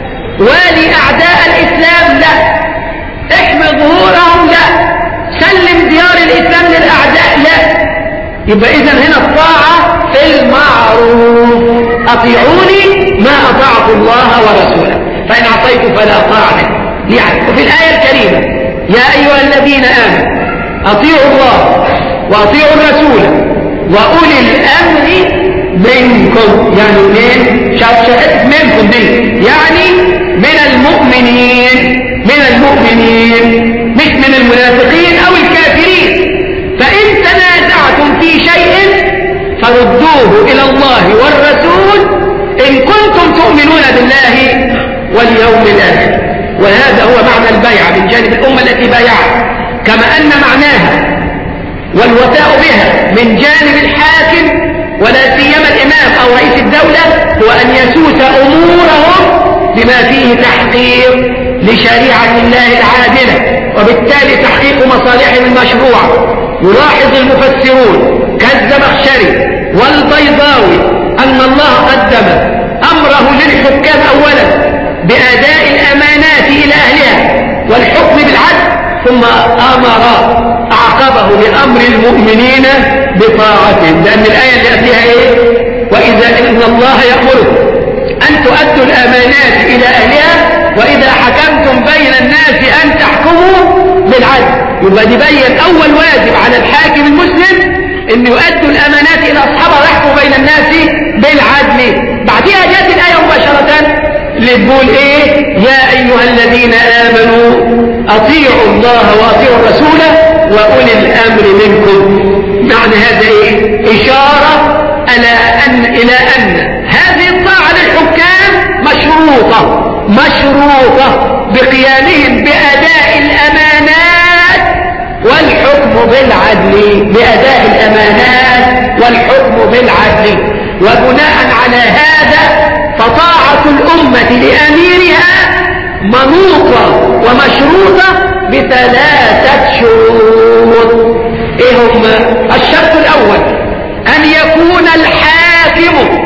والي أعداء الإسلام، لا. احمي ظهورهم، لا. سلم ديار الإسلام للأعداء، لا. يبقى إذن هنا الطاعة في المعروف. أطيعوني ما أطاعت الله ورسوله، فإن عصيت فلا طاعة لي عليكم. وفي الآية الكريمة يا أيها الذين آمنوا أطيعوا الله وأطيعوا الرسول وأولي الأمر منكم. يعني من شهدت منكم دي يعني من المؤمنين، من المؤمنين مش من المنافقين أو الكافرين. فإن تنازعتم في شيء فردوه إلى الله والرسول إن كنتم تؤمنون بالله واليوم الآخر. وهذا هو معنى البيعة من جانب الأمة التي بايعت، كما أن معناها والوفاء بها من جانب الحاكم ولا سيما الإمام أو رئيس الدولة هو أن يسوس أمورهم بما فيه تحقيق لشريعة الله العادلة، وبالتالي تحقيق مصالحهم المشروعة. يلاحظ المفسرون كالزمخشري والبيضاوي أن الله قدم أمره للحكام أولا بأداء الأمانات إلى أهلها والحكم بالعدل، ثم أمر أعقبه بأمر المؤمنين بطاعتهم، لأن الآية اللي فيها إيه؟ وإذا إن الله يأمركم أن تؤدوا الأمانات إلى أهلها وإذا حكمتم بين الناس أن تحكموا بالعدل. يبقى يبين أول واجب على الحاكم المسلم أن يؤدوا الأمانات إلى أصحابها ويحكموا بين الناس بالعدل. بعدها جاءت الآية مباشرة اللي تقول إيه؟ يا أيها الذين آمنوا أطيعوا الله وأطيعوا الرسول وأولي الأمر منكم. معنى هذا إيه؟ إشارة إلى أن إلى أن هذه الطاعة للحكام مشروطة مشروطة بقيامهم بأداء الأمانات والحكم بالعدل، بأداء الأمانات والحكم بالعدل. وبناء على هذا فطاعة الأمة لأميرها منوطة ومشروطة بثلاثة شروط. إيه هم؟ الشرط الأول أن يكون الحاكم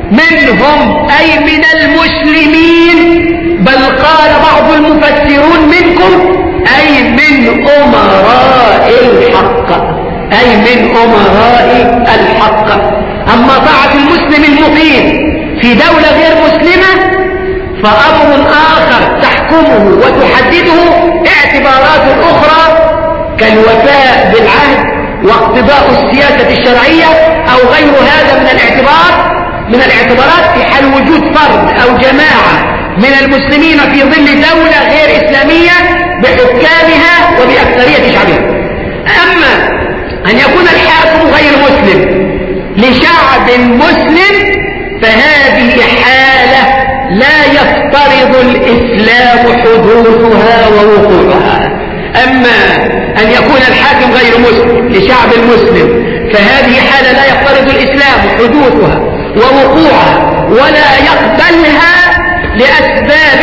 منهم أي من المسلمين، بل قال بعض المفسرون منكم أي من أمراء الحق، أي من أمراء الحق. أما طاعة المسلم المقيم في دولة غير مسلمة فأمر آخر تحكمه وتحدده اعتبارات أخرى كالوفاء بالعهد واقتضاء السياسة الشرعية أو غير هذا من الاعتبار من الاعتبارات في حال وجود فرد أو جماعة من المسلمين في ظل دولة غير إسلامية بحكامها وبأكثرية شعبها. أما أن يكون الحاكم غير مسلم لشعب مسلم فهذه حالة لا يفترض الإسلام حدوثها ووقوعها. أما أن يكون الحاكم غير مسلم لشعب مسلم فهذه حالة لا يفترض الإسلام حدوثها ووقوعها ولا يقبلها لأسباب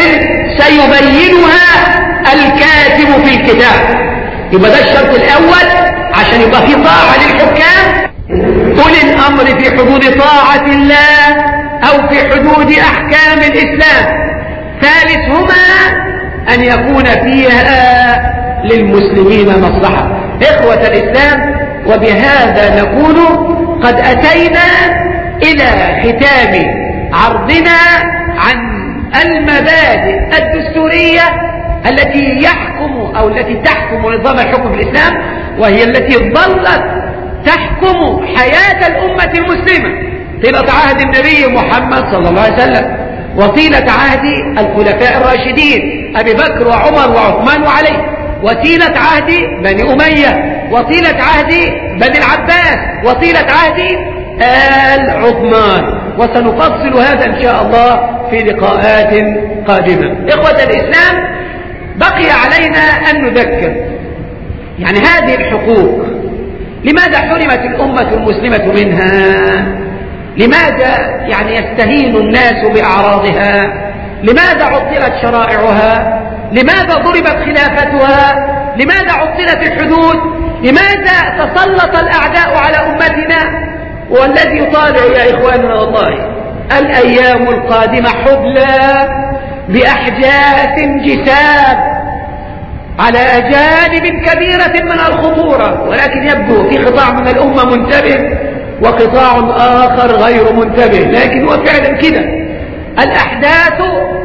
سيبينها الكاتب في الكتاب. يبقى ده الشرط الأول عشان يبقى في طاعة للحكام أولي الأمر في حدود طاعة الله أو في حدود أحكام الإسلام. ثالثهما أن يكون فيها للمسلمين مصلحة. إخوة الإسلام، وبهذا نكون قد أتينا إلى ختام عرضنا عن المبادئ الدستورية التي يحكم أو التي تحكم نظام الحكم في الإسلام، وهي التي ظلت تحكم حياة الأمة المسلمة طيلة عهد النبي محمد صلى الله عليه وسلم وطيلة عهد الخلفاء الراشدين أبي بكر وعمر وعثمان وعلي، وطيلة عهد بني أمية، وطيلة عهد بني العباس، وطيلة عهد آل عثمان. وسنفصل هذا إن شاء الله في لقاءات قادمة. إخوة الإسلام، بقي علينا أن نذكر يعني هذه الحقوق لماذا حرمت الأمة المسلمة منها؟ لماذا يعني يستهين الناس بأعراضها؟ لماذا عطلت شرائعها؟ لماذا ضربت خلافتها؟ لماذا عطلت الحدود؟ لماذا تسلط الأعداء على أمتنا؟ والذي يطالع يا إخواننا والله الأيام القادمة حبلى بأحداث جساب على جانب كبيرة من الخطورة، ولكن يبدو في قطاع من الأمة منتبه وقطاع آخر غير منتبه، لكن هو فعلا كده. الأحداث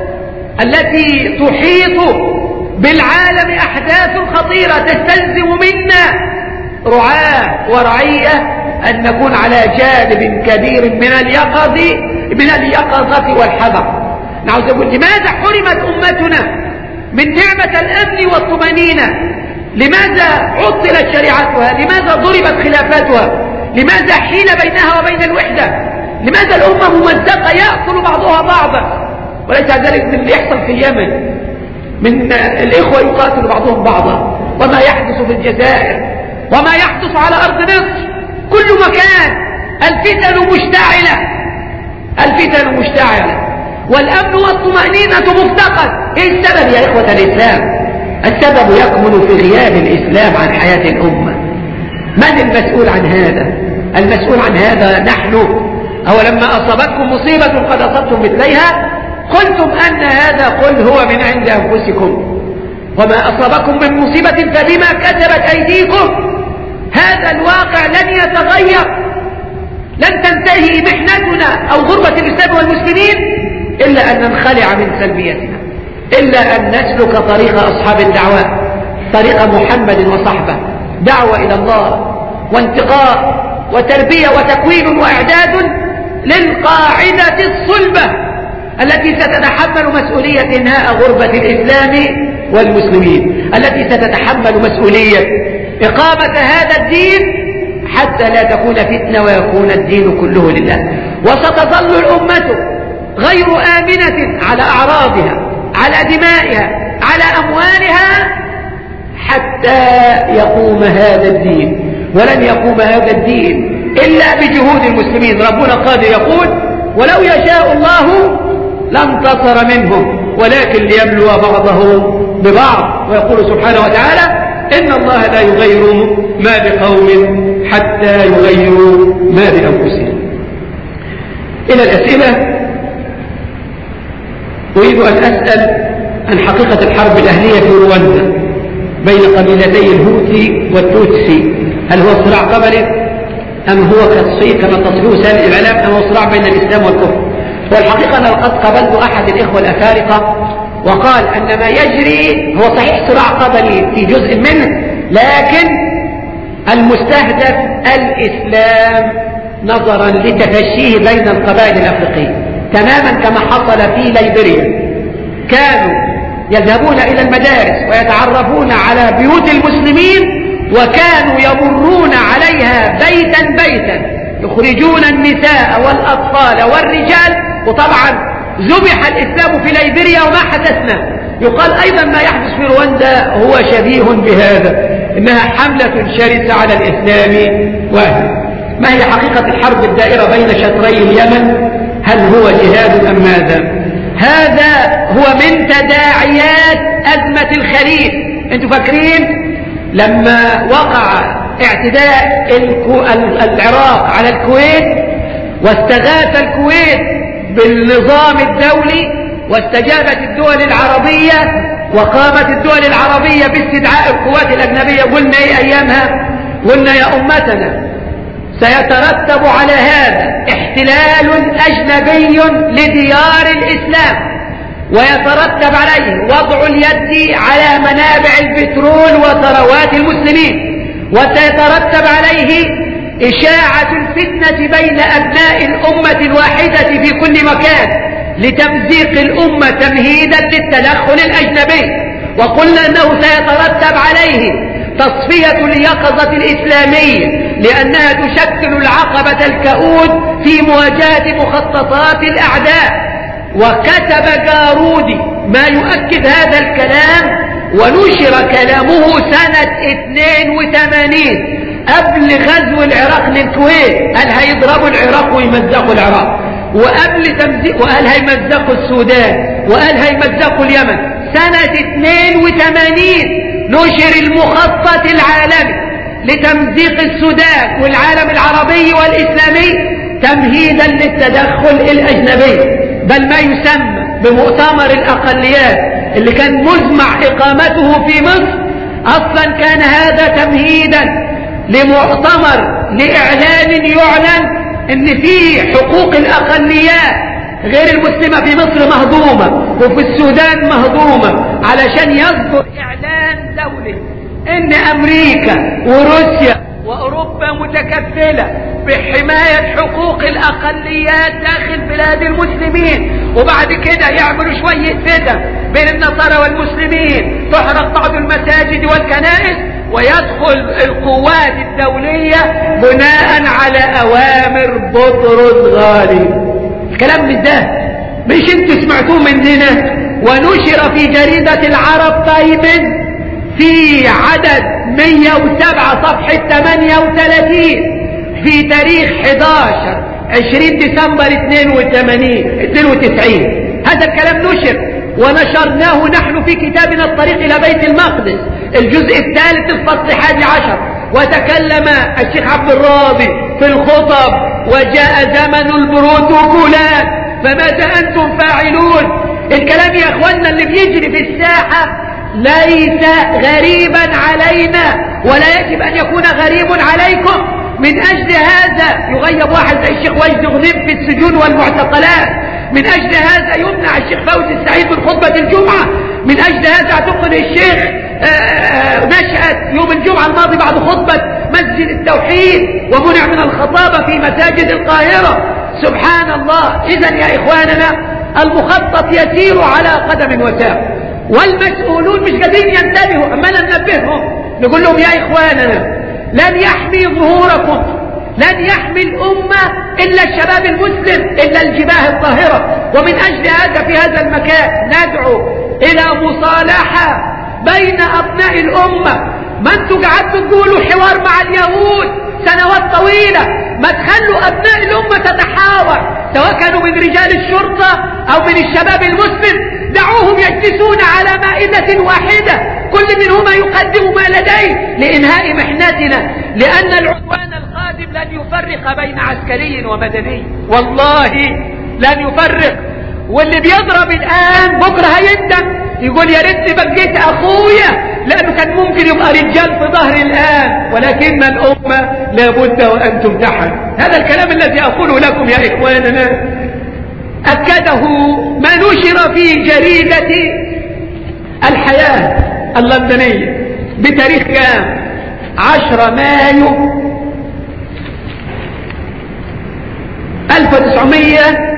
التي تحيط بالعالم أحداث خطيرة تستلزم منا رعاة ورعية أن نكون على جانب كبير من اليقظة من اليقظة والحذر. نعوذ بالله. لماذا حرمت أمتنا من نعمة الأمن والطمأنينة؟ لماذا عطلت شريعتها؟ لماذا ضربت خلافتها؟ لماذا حيل بينها وبين الوحدة؟ لماذا الأمة ممزقة يأكل بعضها بعضا؟ وليس ذلك من اللي يحصل في اليمن، من الإخوة يقاتل بعضهم بعضا، وما يحدث في الجزائر، وما يحدث على أرض مصر، كل مكان الفتن مشتعلة، الفتن مشتعلة والأمن والطمأنينة مفتقد. إيه السبب يا إخوة الإسلام؟ السبب يكمن في غياب الإسلام عن حياة الأمة. من المسؤول عن هذا؟ المسؤول عن هذا نحن. أو لما أصابتكم مصيبة قد أصبتم مثليها قلتم أن هذا قل هو من عند أنفسكم وما أصابكم من مصيبة فبما كسبت أيديكم. هذا الواقع لن يتغير، لن تنتهي محنتنا أو غربة الإسلام والمسلمين إلا أن ننخلع من سلبيتنا، إلا أن نسلك طريق أصحاب الدعوات، طريق محمد وصحبه، دعوة إلى الله وانتقاء وتربية وتكوين وإعداد للقاعدة الصلبة التي ستتحمل مسؤولية إنهاء غربة الإسلام والمسلمين، التي ستتحمل مسؤولية إقامة هذا الدين حتى لا تكون فتنة ويكون الدين كله لله. وستظل الأمة غير آمنة على أعراضها، على دمائها، على أموالها حتى يقوم هذا الدين. ولن يقوم هذا الدين إلا بجهود المسلمين. ربنا قادر يقول ولو يشاء الله لانتصر منهم ولكن ليبلو بعضهم ببعض. ويقول سبحانه وتعالى إن الله لا يغير ما بقوم حتى يغيروا ما بأنفسهم. إلى الأسئلة. أريد أن أسأل عن حقيقة الحرب الأهلية في رواندا بين قبيلتي الهوتي والتوتسي. هل هو صراع قبلي أم هو كتصفيه كما تصفيه سائر الإعلام أم هو صراع بين الإسلام والكفر؟ والحقيقة أنا قد قابلت أحد الإخوة الأفارقة وقال أن ما يجري هو صحيح صراع قبلي في جزء منه، لكن المستهدف الإسلام نظرا لتفشيه بين القبائل الأفريقية، تماما كما حصل في ليبيريا. كانوا يذهبون إلى المدارس ويتعرفون على بيوت المسلمين وكانوا يمرون عليها بيتا بيتا يخرجون النساء والأطفال والرجال. وطبعا ذبح الإسلام في ليبيريا وما حدثنا. يقال أيضا ما يحدث في رواندا هو شبيه بهذا، إنها حملة شرسة على الإسلام وأهله. ما هي حقيقة الحرب الدائرة بين شطري اليمن؟ هل هو جهاد أم ماذا؟ هذا هو من تداعيات أزمة الخليج. أنتم فاكرين لما وقع اعتداء العراق على الكويت واستغاث الكويت بالنظام الدولي واستجابت الدول العربية وقامت الدول العربية باستدعاء القوات الأجنبية؟ قلنا ايه أيامها؟ قلنا يا أمتنا سيترتب على هذا احتلال أجنبي لديار الإسلام، ويترتب عليه وضع اليد على منابع البترول وثروات المسلمين، وسيترتب عليه إشاعة الفتنة بين أبناء الأمة الواحدة في كل مكان لتمزيق الأمة تمهيدا للتدخل الأجنبي. وقلنا أنه سيترتب عليه تصفية اليقظة الإسلامية لأنها تشكل العقبة الكؤود في مواجهة مخططات الأعداء. وكتب جارودي ما يؤكد هذا الكلام ونشر كلامه سنة اثنين وثمانين قبل غزو العراق للكويت قال هيضربوا العراق ويمزقوا العراق، وقبل تمزيق وقال هيمزقوا السودان، وقال هيمزقوا اليمن. سنة اثنين وثمانين نشر المخطط العالمي لتمزيق السودان والعالم العربي والإسلامي تمهيدا للتدخل الأجنبي، بل ما يسمى بمؤتمر الأقليات اللي كان مزمع إقامته في مصر أصلا كان هذا تمهيدا لمؤتمر لإعلان يعلن إن في حقوق الأقليات غير المسلمة في مصر مهضومة وفي السودان مهضومة، علشان يصدر إعلان دولي إن أمريكا وروسيا وأوروبا متكفلة بحماية حقوق الأقليات داخل بلاد المسلمين، وبعد كده يعملوا شوية فتن بين النصارى والمسلمين، تحرق بعض المساجد والكنائس، ويدخل القوات الدولية بناء على أوامر بطرس غالي. الكلام من ده مش انتوا سمعتوه مننا، ونشر في جريدة العرب تايمز في عدد مئة وسبعة صفحة ثمانية وثلاثين في تاريخ حداشر عشرين ديسمبر اثنين وتسعين. هذا الكلام نشر ونشرناه نحن في كتابنا الطريق إلى بيت المقدس الجزء الثالث الفصل الحادي عشر. وتكلم الشيخ عبد الراضي في الخطب وجاء زمن البروتوكولات فماذا أنتم فاعلون. الكلام يا أخوانا اللي بيجري في الساحة ليس غريبا علينا ولا يجب أن يكون غريب عليكم. من أجل هذا يغيب واحد زي الشيخ وجد غنيم في السجون والمعتقلات، من أجل هذا يمنع الشيخ فوزي السعيد من خطبة الجمعة، من أجل هذا اعتقل الشيخ نشأت يوم الجمعة الماضي بعد خطبة مسجد التوحيد ومنع من الخطابة في مساجد القاهرة. سبحان الله. إذن يا إخواننا المخطط يسير على قدم وساق، والمسؤولون مش قادرين ينتبهوا. أما ننبههم نقول لهم يا إخواننا لن يحمي ظهوركم، لن يحمي الأمة إلا الشباب المسلم، إلا الجباه الطاهرة. ومن أجل هذا في هذا المكان ندعو إلى مصالحة بين أبناء الأمة. ما انتوا قعدتوا تقولوا حوار مع اليهود سنوات طويلة، ما تخلوا أبناء الأمة تتحاور، سواء كانوا من رجال الشرطة أو من الشباب المسلم، دعوهم يجلسون على مائدة واحدة كل منهما يقدم ما لديه لإنهاء محنتنا، لأن العدوان القادم لن يفرق بين عسكري ومدني، والله لن يفرق. واللي بيضرب الآن بكرة هيندم يقول يا ريتني بقيت أخويا، لأنه كان ممكن يبقى رجال في ظهر الآن، ولكن الأمة لابد وأن تمتحن. هذا الكلام الذي أقوله لكم يا إخواننا أكده ما نشر في جريدة الحياة اللندنية بتاريخ كام؟ عشرة مايو ألف وتسعمائة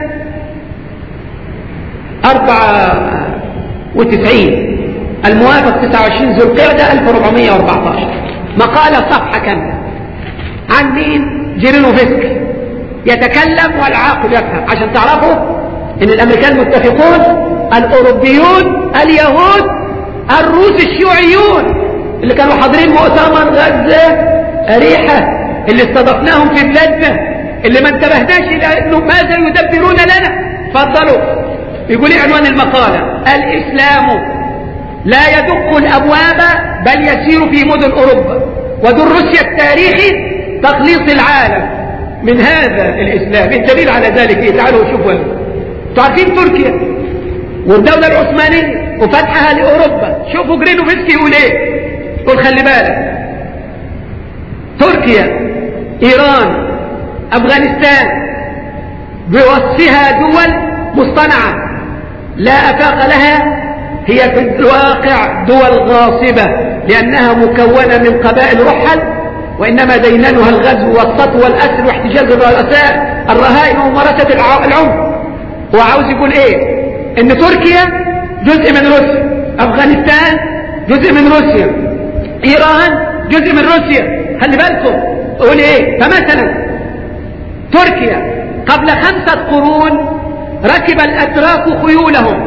وأربعة وتسعين الموافق تسعة وعشرين ذو القعدة ألف وأربعمائة وأربعة عشر. مقالة صفحة كاملة عن مين؟ جيرينوفسكي يتكلم والعاقل يفهم، عشان تعرفوا ان الامريكان متفقون، الاوروبيون، اليهود، الروس الشيوعيون اللي كانوا حاضرين مؤتمر غزة أريحة اللي استضفناهم في بلادنا، اللي ما انتبهناش الى انه ماذا يدبرون لنا. فضلوا يقول عنوان المقالة: الاسلام لا يدق الابواب بل يسير في مدن اوروبا، ودور روسيا التاريخي تخليص العالم من هذا الإسلام. الدليل على ذلك إيه؟ تعالوا شوفوا. تعرفين تركيا والدولة العثمانية وفتحها لأوروبا، شوفوا جرينوفسكي يقول إيه. يقول خلي بالك، تركيا، إيران، أفغانستان بوصفها دول مصطنعة لا أفاق لها، هي في الواقع دول غاصبة، لأنها مكونة من قبائل رحل، وإنما دينانها الغزو والسطو والأسر واحتجاز الرؤساء الرهائن وممارسة العنف. هو عاوز يقول إيه؟ إن تركيا جزء من روسيا، أفغانستان جزء من روسيا، إيران جزء من روسيا. خلي بالكم يقول إيه؟ فمثلا تركيا قبل خمسة قرون ركب الأتراك خيولهم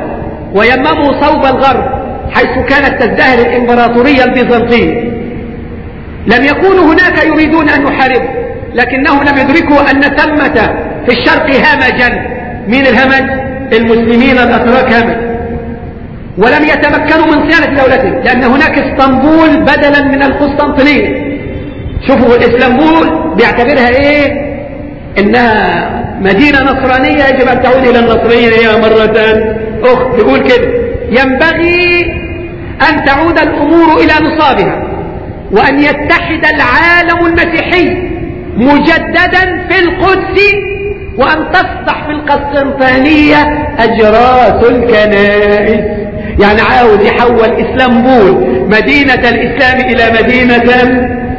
ويمموا صوب الغرب حيث كانت تزدهر الإمبراطورية البيزنطية. لم يكونوا هناك يريدون أن يحاربوا، لكنهم لم يدركوا أن ثمة في الشرق همجا. مين الهمج؟ المسلمين الأتراك همج، ولم يتمكنوا من صيانة دولتهم، لأن هناك اسطنبول بدلا من القسطنطينية. شوفوا الاسطنبول بيعتبرها ايه؟ انها مدينة نصرانية يجب ان تعود الى النصرانية مرة اخرى. يقول كده: ينبغي ان تعود الامور الى نصابها، وان يتحد العالم المسيحي مجددا في القدس، وان تصبح في القسطنطينية اجراس الكنائس. يعني عاوز يحول اسطنبول مدينة الاسلام الى مدينة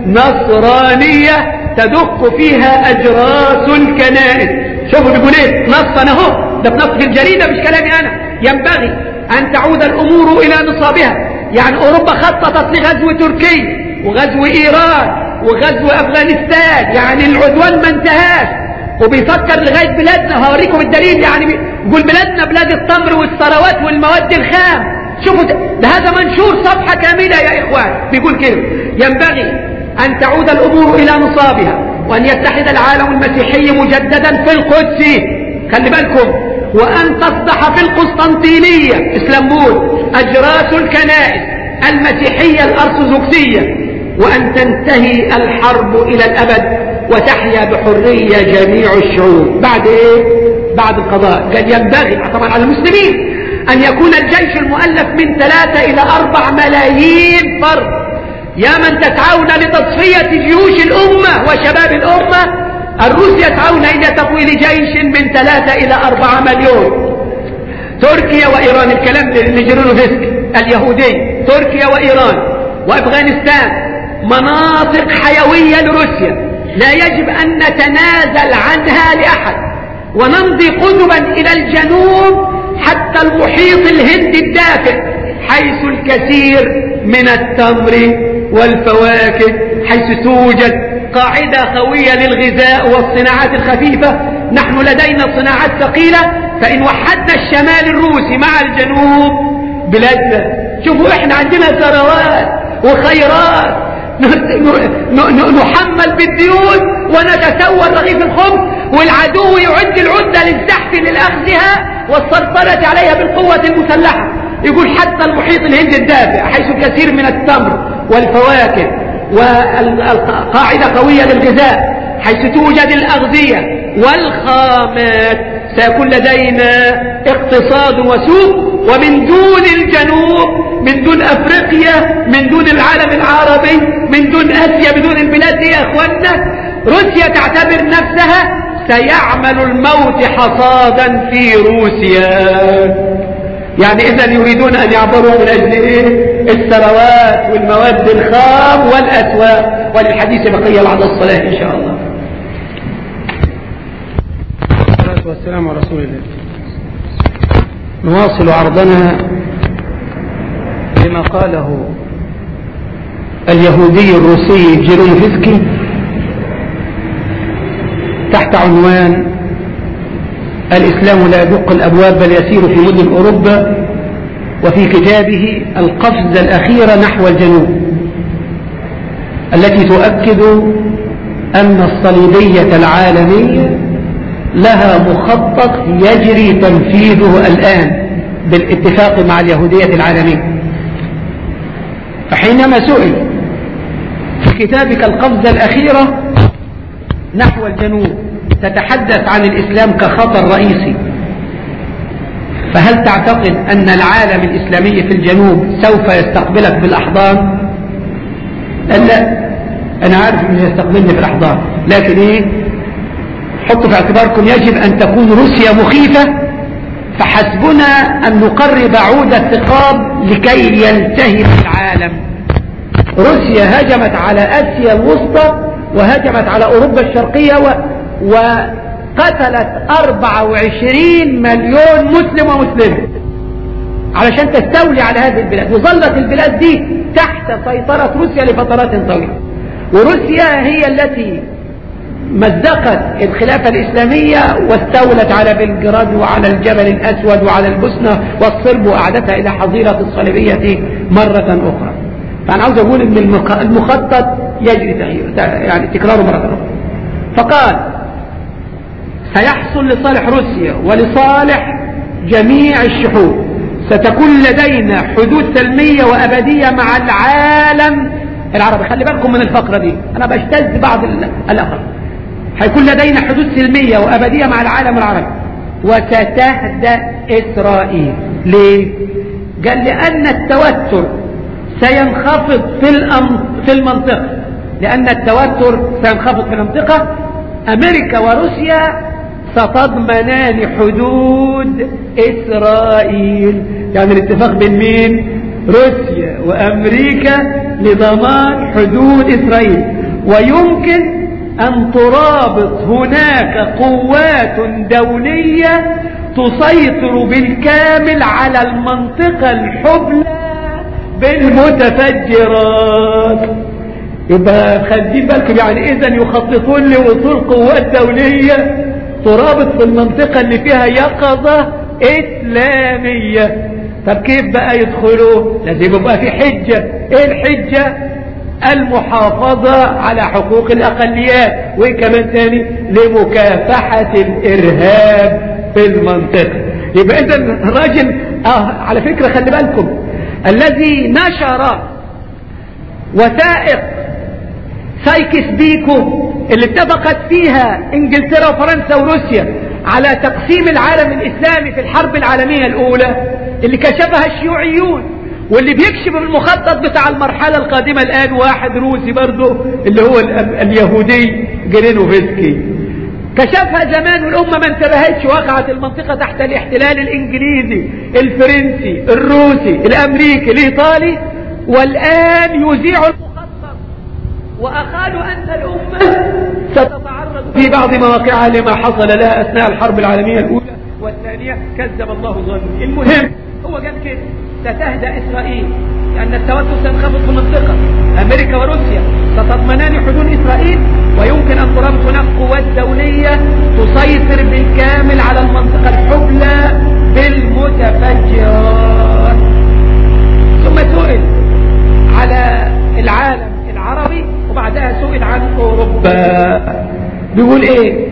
نصرانية تدق فيها أجراس الكنائس. شوفوا بيقول ايه؟ نص انا اهو، ده في نص في الجريدة مش كلامي انا. ينبغي ان تعود الامور الى نصابها، يعني اوروبا خططت لغزو تركيا وغزو ايران وغزو افغانستان، يعني العدوان ما انتهاش وبيفكر لغاية بلادنا. هوريكم الدليل، يعني بيقول بلادنا بلاد التمر والثروات والمواد الخام. شوفوا ده, ده هذا منشور صفحة كاملة يا اخوان. بيقول كده: ينبغي أن تعود الأمور إلى نصابها، وأن يتحد العالم المسيحي مجددا في القدس، خلي بالكم، وأن تصبح في القسطنطينية اسطنبول أجراس الكنائس المسيحية الأرثوذكسية، وأن تنتهي الحرب إلى الأبد وتحيا بحرية جميع الشعوب. بعد إيه؟ بعد القضاء. قال ينبغي طبعا على المسلمين أن يكون الجيش المؤلف من ثلاثة إلى أربع ملايين فرد. يا من تسعون لتصفية جيوش الأمة وشباب الأمة، الروس يسعون إلى تقويل جيش من ثلاثة إلى أربعة مليون. تركيا وإيران، الكلام لجيرونوفسكي اليهودي، تركيا وإيران وأفغانستان مناطق حيوية لروسيا، لا يجب أن نتنازل عنها لأحد، ونمضي قدما إلى الجنوب حتى المحيط الهندي الدافئ، حيث الكثير من التمر والفواكه، حيث توجد قاعدة قوية للغذاء والصناعات الخفيفة. نحن لدينا صناعات ثقيلة، فإن وحدنا الشمال الروسي مع الجنوب بلادنا. شوفوا احنا عندنا ثروات وخيرات، نحمل بالديون ونتسول رغيف الخبز، والعدو يعد العدة للزحف للأخذها والسيطرة عليها بالقوة المسلحة. يقول حتى المحيط الهندي الدافئ، حيث الكثير من التمر والفواكه والقاعدة قوية للغذاء، حيث توجد الأغذية والخامات، سيكون لدينا اقتصاد وسوق. ومن دون الجنوب، من دون أفريقيا، من دون العالم العربي، من دون آسيا، بدون البلاد دي يا أخوانا، روسيا تعتبر نفسها سيعمل الموت حصادا في روسيا. يعني إذا يريدون أن يعبروا من أجل إيه؟ الثروات والمواد الخام والأسواق. وللحديث بقية بعد الصلاة إن شاء الله. الصلاة والسلام على رسول الله. نواصل عرضنا بما قاله اليهودي الروسي جيرونوفسكي تحت عنوان: الإسلام لا يدق الأبواب بل يسير في مدن أوروبا، وفي كتابه القفزة الأخيرة نحو الجنوب، التي تؤكد أن الصليبية العالمية لها مخطط يجري تنفيذه الآن بالاتفاق مع اليهودية العالمية. فحينما سئل في كتابك القفزة الأخيرة نحو الجنوب تتحدث عن الإسلام كخطر رئيسي، فهل تعتقد أن العالم الإسلامي في الجنوب سوف يستقبلك بالأحضان؟ لا، أنا عارف أنه يستقبلني في الأحضان، لكن إيه؟ حطوا في اعتباركم يجب أن تكون روسيا مخيفة، فحسبنا أن نقرب عود الثقاب لكي يلتهب العالم. روسيا هجمت على آسيا الوسطى وهجمت على أوروبا الشرقية و... وقتلت أربعة وعشرين مليون مسلم ومسلمة علشان تستولي على هذه البلاد، وظلت البلاد دي تحت سيطرة روسيا لفترات طويلة. وروسيا هي التي مزقت الخلافة الإسلامية واستولت على بلغراد وعلى الجبل الأسود وعلى البوسنة والصرب، وأعادتها إلى حظيرة الصليبية مرة أخرى. فأنا عاوز أقول إن المخطط يجري يعني تكراره مرة أخرى. فقال سيحصل لصالح روسيا ولصالح جميع الشعوب، ستكون لدينا حدود سلمية وأبدية مع العالم العربي. خلي بالكم من الفقرة دي، أنا بجتز بعض الأخر. هيكون لدينا حدود سلمية وأبدية مع العالم العربي، وستهدأ إسرائيل. ليه؟ قال لأن التوتر سينخفض في في المنطقة، لأن التوتر سينخفض في المنطقة. أمريكا وروسيا ستضمنان حدود إسرائيل، يعني الاتفاق بين مين؟ روسيا وأمريكا لضمان حدود إسرائيل. ويمكن أن ترابط هناك قوات دولية تسيطر بالكامل على المنطقة الحبلى بالمتفجرات. يبقى خدين بالكم، يعني إذن يخططون لوصول قوات دولية ترابط في المنطقة اللي فيها يقظة إسلامية. طب كيف بقى يدخلوا؟ لازم يبقى في حجة. إيه الحجة؟ المحافظة على حقوق الأقليات، وكمان تاني لمكافحة الإرهاب في المنطقة. يبقى إذن الراجل آه على فكرة خلي بالكم، الذي نشر وثائق سايكس بيكو اللي اتفقت فيها انجلترا وفرنسا وروسيا على تقسيم العالم الاسلامي في الحرب العالمية الاولى، اللي كشفها الشيوعيون، واللي بيكشف المخطط بتاع المرحلة القادمة الان واحد روسي برضه اللي هو اليهودي جرينوفسكي، كشفها زمان والامة ما انتبهتش. وقعت المنطقة تحت الاحتلال الانجليزي الفرنسي الروسي الامريكي الايطالي، والان يذيعوا المخطط واخالوا ان الامة ستتعرض في بعض مواقعها لما حصل لها اثناء الحرب العالمية الاولى والثانية. كذب الله ظنه. المهم هو قال كده ستهدأ اسرائيل لان التوتر سينخفض في المنطقة. امريكا وروسيا ستضمنان حدود اسرائيل، ويمكن ان تربط هناك قوات دولية تسيطر بالكامل على المنطقة الحبلى بالمتفجرات. ثم سئل على العالم العربي وبعدها سئل عن اوروبا. بيقول ايه؟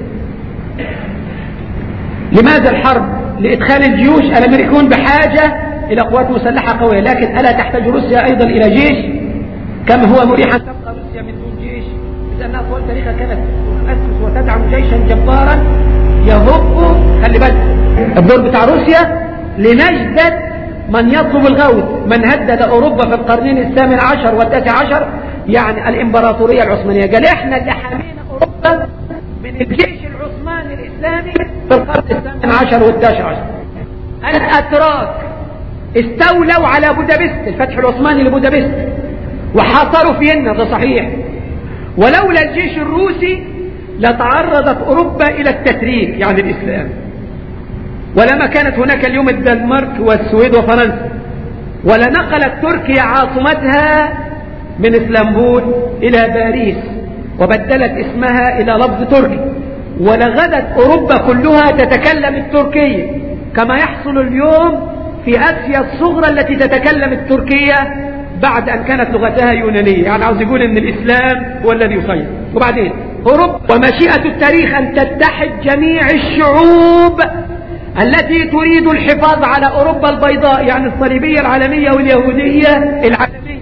لماذا الحرب؟ لادخال الجيوش. الامريكون بحاجة الى قوات مسلحة قوية، لكن الا تحتاج روسيا ايضا الى جيش؟ كما هو مريح ان تبقى روسيا من دون جيش، لانها طوال تاريخها كانت تؤسس وتدعم جيشا جبارا يهب. خلي بالك الدور بتاع روسيا لنجدة من يطلب الغوث، من هدد اوروبا في القرنين الثامن عشر والتاسع عشر، يعني الامبراطورية العثمانية. قال احنا اللي حامينا اوروبا من الجيش العثماني الاسلامي في القرن الثامن عشر والتاسع عشر. الاتراك استولوا على بودابست، الفتح العثماني لبودابست، وحاصروا فيينا، ده صحيح. ولولا الجيش الروسي لتعرضت اوروبا الى التتريك، يعني الاسلام، ولما كانت هناك اليوم الدنمارك والسويد وفرنسا، ولنقلت تركيا عاصمتها من اسطنبول الى باريس وبدلت اسمها الى لفظ تركي، ولغدت اوروبا كلها تتكلم التركية، كما يحصل اليوم في اسيا الصغرى التي تتكلم التركية بعد ان كانت لغتها يونانية. يعني عاوز يقول ان الاسلام هو الذي يسيطر. وبعدين اوروبا ومشيئة التاريخ ان تتحد جميع الشعوب التي تريد الحفاظ على اوروبا البيضاء، يعني الصليبية العالمية واليهودية العالمية.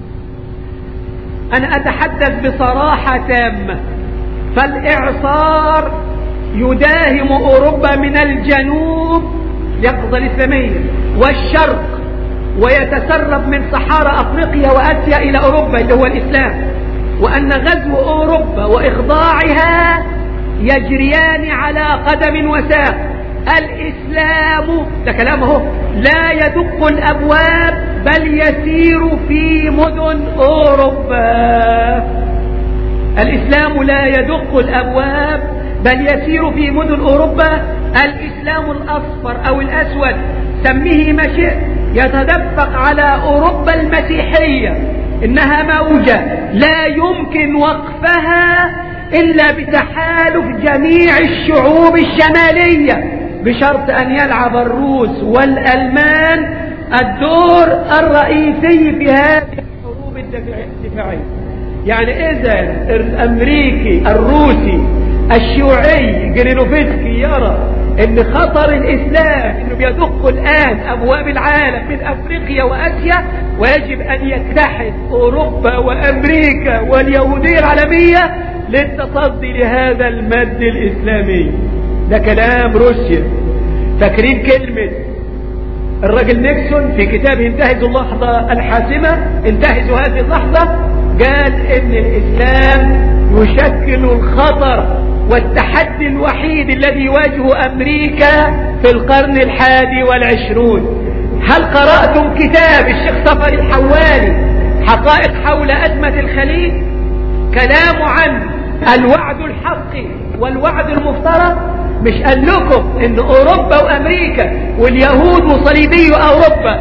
انا اتحدث بصراحة تامة، فالاعصار يداهم اوروبا من الجنوب يقظة الاسلامية والشرق، ويتسرب من صحارى افريقيا واسيا الى اوروبا اللي هو الاسلام، وان غزو اوروبا واخضاعها يجريان على قدم وساق. الاسلام ده كلامه لا يدق الابواب بل يسير في مدن اوروبا. الاسلام لا يدق الابواب بل يسير في مدن اوروبا. الاسلام الاصفر او الاسود سميه ما شئت يتدفق على اوروبا المسيحية، انها موجة لا يمكن وقفها الا بتحالف جميع الشعوب الشمالية، بشرط ان يلعب الروس والالمان الدور الرئيسي في هذه الحروب. حروب الدفاعية. يعني إذا الأمريكي الروسي الشيوعي جرينوفسكي يرى ان خطر الاسلام انه بيدق الان ابواب العالم من افريقيا واسيا، ويجب ان يتحد اوروبا وامريكا واليهودية العالمية للتصدي لهذا المد الاسلامي. ده كلام روسيا. فاكرين كلمة الراجل نيكسون في كتابه انتهزوا اللحظة الحاسمة، انتهزوا هذه اللحظة، قال ان الاسلام يشكل الخطر والتحدي الوحيد الذي يواجه أمريكا في القرن الحادي والعشرون. هل قرأتم كتاب الشيخ صفر الحوالي حقائق حول أزمة الخليج؟ كلام عن الوعد الحقي والوعد المفترض. مش قال لكم ان اوروبا وامريكا واليهود وصليبي اوروبا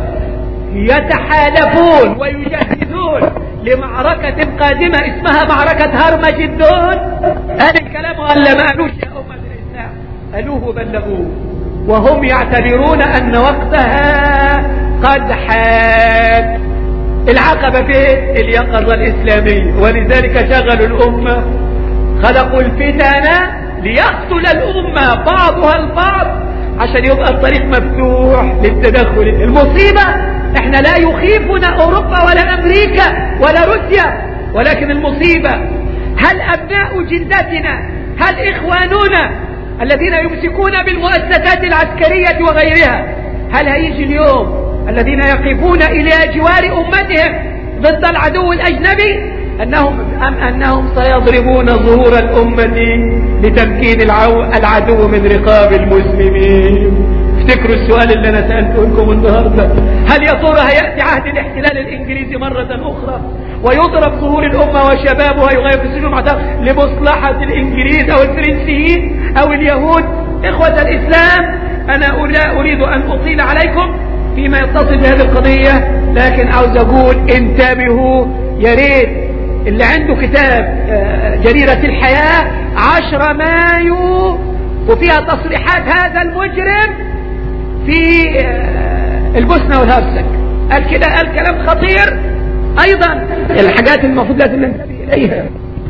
يتحالفون ويجهزون لمعركة قادمة اسمها معركة هرمجدون؟ قال الكلام ولا ما قالوش يا أمة الإسلام؟ قالوه وبلغوه وهم يعتبرون أن وقتها قد حان. العقبة فين؟ اليقظة الإسلامية. ولذلك شغلوا الأمة، خلقوا الفتن ليقتل الأمة بعضها البعض عشان يبقى الطريق مفتوح للتدخل. المصيبة احنا لا يخيفنا اوروبا ولا امريكا ولا روسيا، ولكن المصيبة هل ابناء جلدتنا، هل اخواننا الذين يمسكون بالمؤسسات العسكرية وغيرها، هل هيجي اليوم الذين يقفون الى جوار امتهم ضد العدو الاجنبي انهم ام انهم سيضربون ظهور الامة لتمكين العدو من رقاب المسلمين؟ افتكروا السؤال اللي انا سألته لكم النهاردة، هل يا ترى هيأتي عهد الاحتلال الانجليزي مرة اخرى ويضرب ظهور الامة وشبابها يغير في سجون لمصلحة الانجليز او الفرنسيين او اليهود؟ اخوة الاسلام، انا لا اريد ان اطيل عليكم فيما يتصل بهذه القضية، لكن عاوز اقول انتبهوا يا ريت اللي عنده كتاب جريرة الحياة عشرة مايو وفيها تصريحات هذا المجرم في البوسنة والهرسك، قال كده، قال كلام خطير. ايضا الحاجات المفروض لازم ننتبه اليها،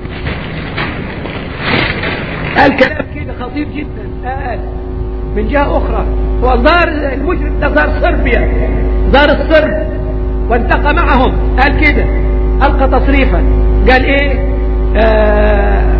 قال كلام كده خطير جدا. قال من جهة اخرى هو زار المجرم ده، زار صربيا، زار الصرب والتقى معهم، قال كده، القى تصريفا قال ايه؟ آه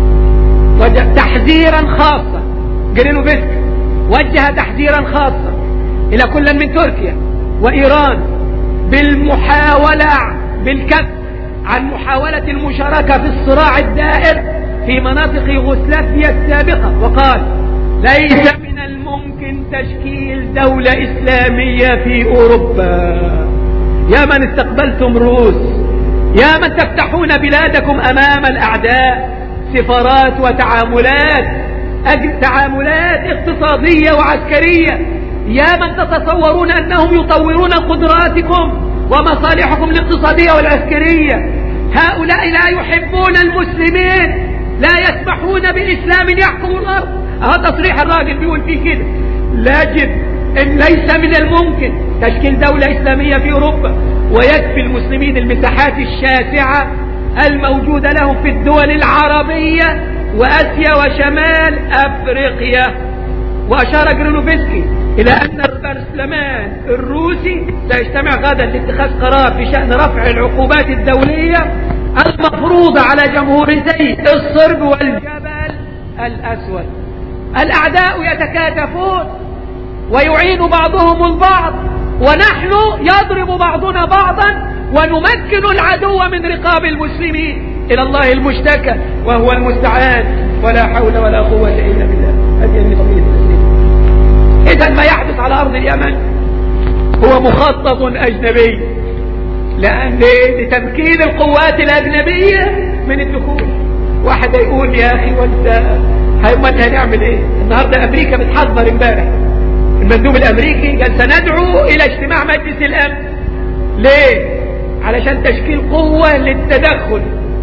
تحذيرا خاصا، جرينوفسكي وجه تحذيرا خاصا الى كل من تركيا وايران بالمحاولة بالكف عن محاولة المشاركة في الصراع الدائر في مناطق يوغوسلافيا السابقة، وقال ليس من الممكن تشكيل دولة اسلامية في اوروبا. يا من استقبلتم روس، يا من تفتحون بلادكم امام الاعداء سفارات وتعاملات تعاملات اقتصادية وعسكرية، يا من تتصورون انهم يطورون قدراتكم ومصالحكم الاقتصادية والعسكرية، هؤلاء لا يحبون المسلمين، لا يسمحون بإسلام يحكم الأرض. هذا تصريح الراجل بيقول فيه كده، لاجد ان ليس من الممكن تشكيل دولة اسلامية في اوروبا، ويكفي المسلمين المساحات الشاسعة الموجودة لهم في الدول العربية واسيا وشمال افريقيا. واشار جرينوفسكي الى ان البرلمان الروسي سيجتمع غدا لاتخاذ قرار في شأن رفع العقوبات الدولية المفروضة على جمهوريتي الصرب والجبل الاسود. الاعداء يتكاتفون ويعين بعضهم البعض، ونحن يضرب بعضنا بعضا ونمكن العدو من رقاب المسلمين. إلى الله المشتكى وهو المستعان، ولا حول ولا قوة إلا بالله. هذه المصيبة. إذا ما يحدث على أرض اليمن هو مخطط أجنبي، لأن لتمكين القوات الأجنبية من الدخول. واحد يقول يا أخي وانت هيمتى هنعمل إيه؟ النهاردة أمريكا بتحضر امبارح، المندوب الأمريكي قال سندعو إلى اجتماع مجلس الأمن. ليه؟ علشان تشكيل قوة للتدخل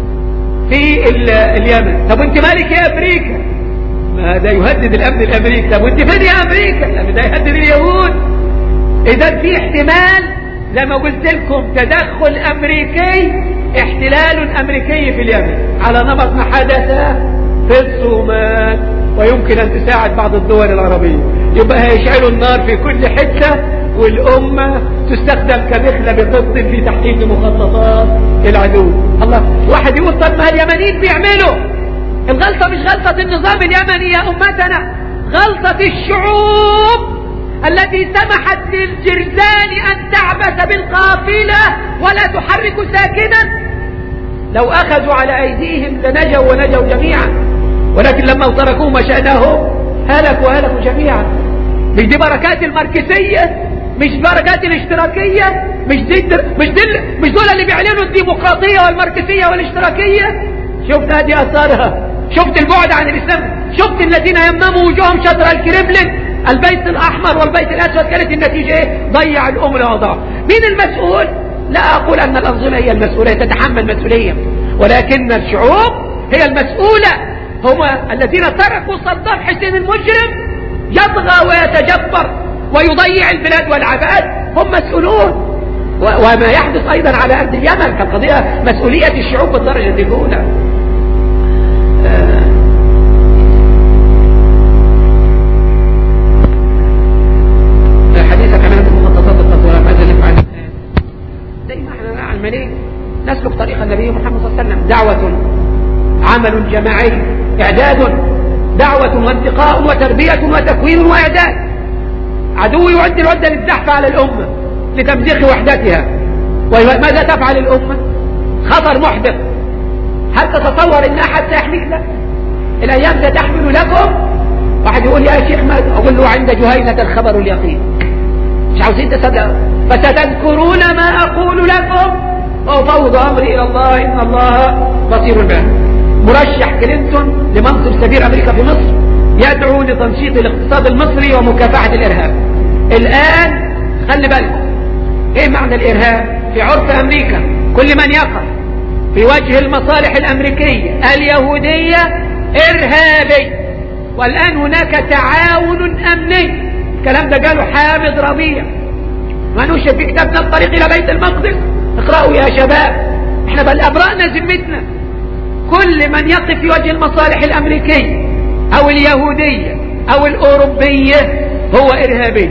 في اليمن. طب وانت مالك يا أمريكا؟ ما ده يهدد الأمن الأمريكي. طب وانت فين يا أمريكا؟ ده يهدد اليهود. إذا في احتمال زي ما قلت لكم تدخل أمريكي، احتلال أمريكي في اليمن على نمط ما حدث في الصومال، ويمكن أن تساعد بعض الدول العربية. يبقى هيشعلوا النار في كل حتة، والأمة تستخدم كمثل بقسط في تحقيق مخططات العدو. الله، واحد يقول طب ما اليمنيين بيعملوا. الغلطة مش غلطة النظام اليمني يا أمتنا، غلطة الشعوب التي سمحت للجرذان أن تعبث بالقافلة ولا تحرك ساكنا. لو أخذوا على أيديهم لنجوا ونجوا جميعا، ولكن لما تركوا ما شأنهم هلكوا وهلكوا جميعا. مش دي بركات الماركسية؟ مش بركات الاشتراكية؟ مش دي مش دي مش دول اللي بيعلنوا الديمقراطية والماركسية والاشتراكية؟ شفت هذه أثارها؟ شفت البعد عن الإسلام؟ شفت الذين يمموا وجوههم شطر الكريملين، البيت الأحمر والبيت الأسود، كانت النتيجة إيه؟ ضيع الأمة وضعها. مين المسؤول؟ لا أقول أن الأنظمة هي المسؤولة، تتحمل مسؤولية، ولكن الشعوب هي المسؤولة. هم الذين تركوا صدام حسين المجرم يطغى ويتجبر ويضيع البلاد والعباد، هم مسؤولون. وما يحدث أيضا على أرض اليمن كقضية مسؤولية الشعوب بالدرجة الأولى. حديثك عن المخططات التطويرية ماذا نفعل الآن؟ زي ما احنا نعمل ايه؟ نسلك طريق النبي محمد صلى الله عليه وسلم. دعوة، عمل جماعي، إعداد، دعوة وانتقاء وتربية وتكوين وإعداد. عدو يعد العدة للزحف على الأمة لتمزيق وحدتها. وماذا تفعل الأمة؟ خطر محدث. هل تتصور ان احد سيحميك؟ لا، الايام ستحمل لكم. واحد يقول يا شيخ ماذا؟ اقول له عند جهينة الخبر اليقين. مش عاوزين تصدقوا، فستذكرون ما اقول لكم وافوض امري الى الله ان الله بصير به. مرشح كلينتون لمنصب سفير امريكا في مصر يدعو لتنشيط الاقتصاد المصري ومكافحة الارهاب. الان خلي بالكم، ايه معنى الارهاب في عرف امريكا؟ كل من يقف في وجه المصالح الامريكية اليهودية ارهابي. والان هناك تعاون امني، الكلام ده قاله حامد ربيع، ما نشر في كتابنا الطريق الى بيت المقدس. اقرأوا يا شباب، احنا بل ابرأنا ذمتنا. كل من يقف في وجه المصالح الامريكية او اليهودية او الاوروبية هو ارهابي.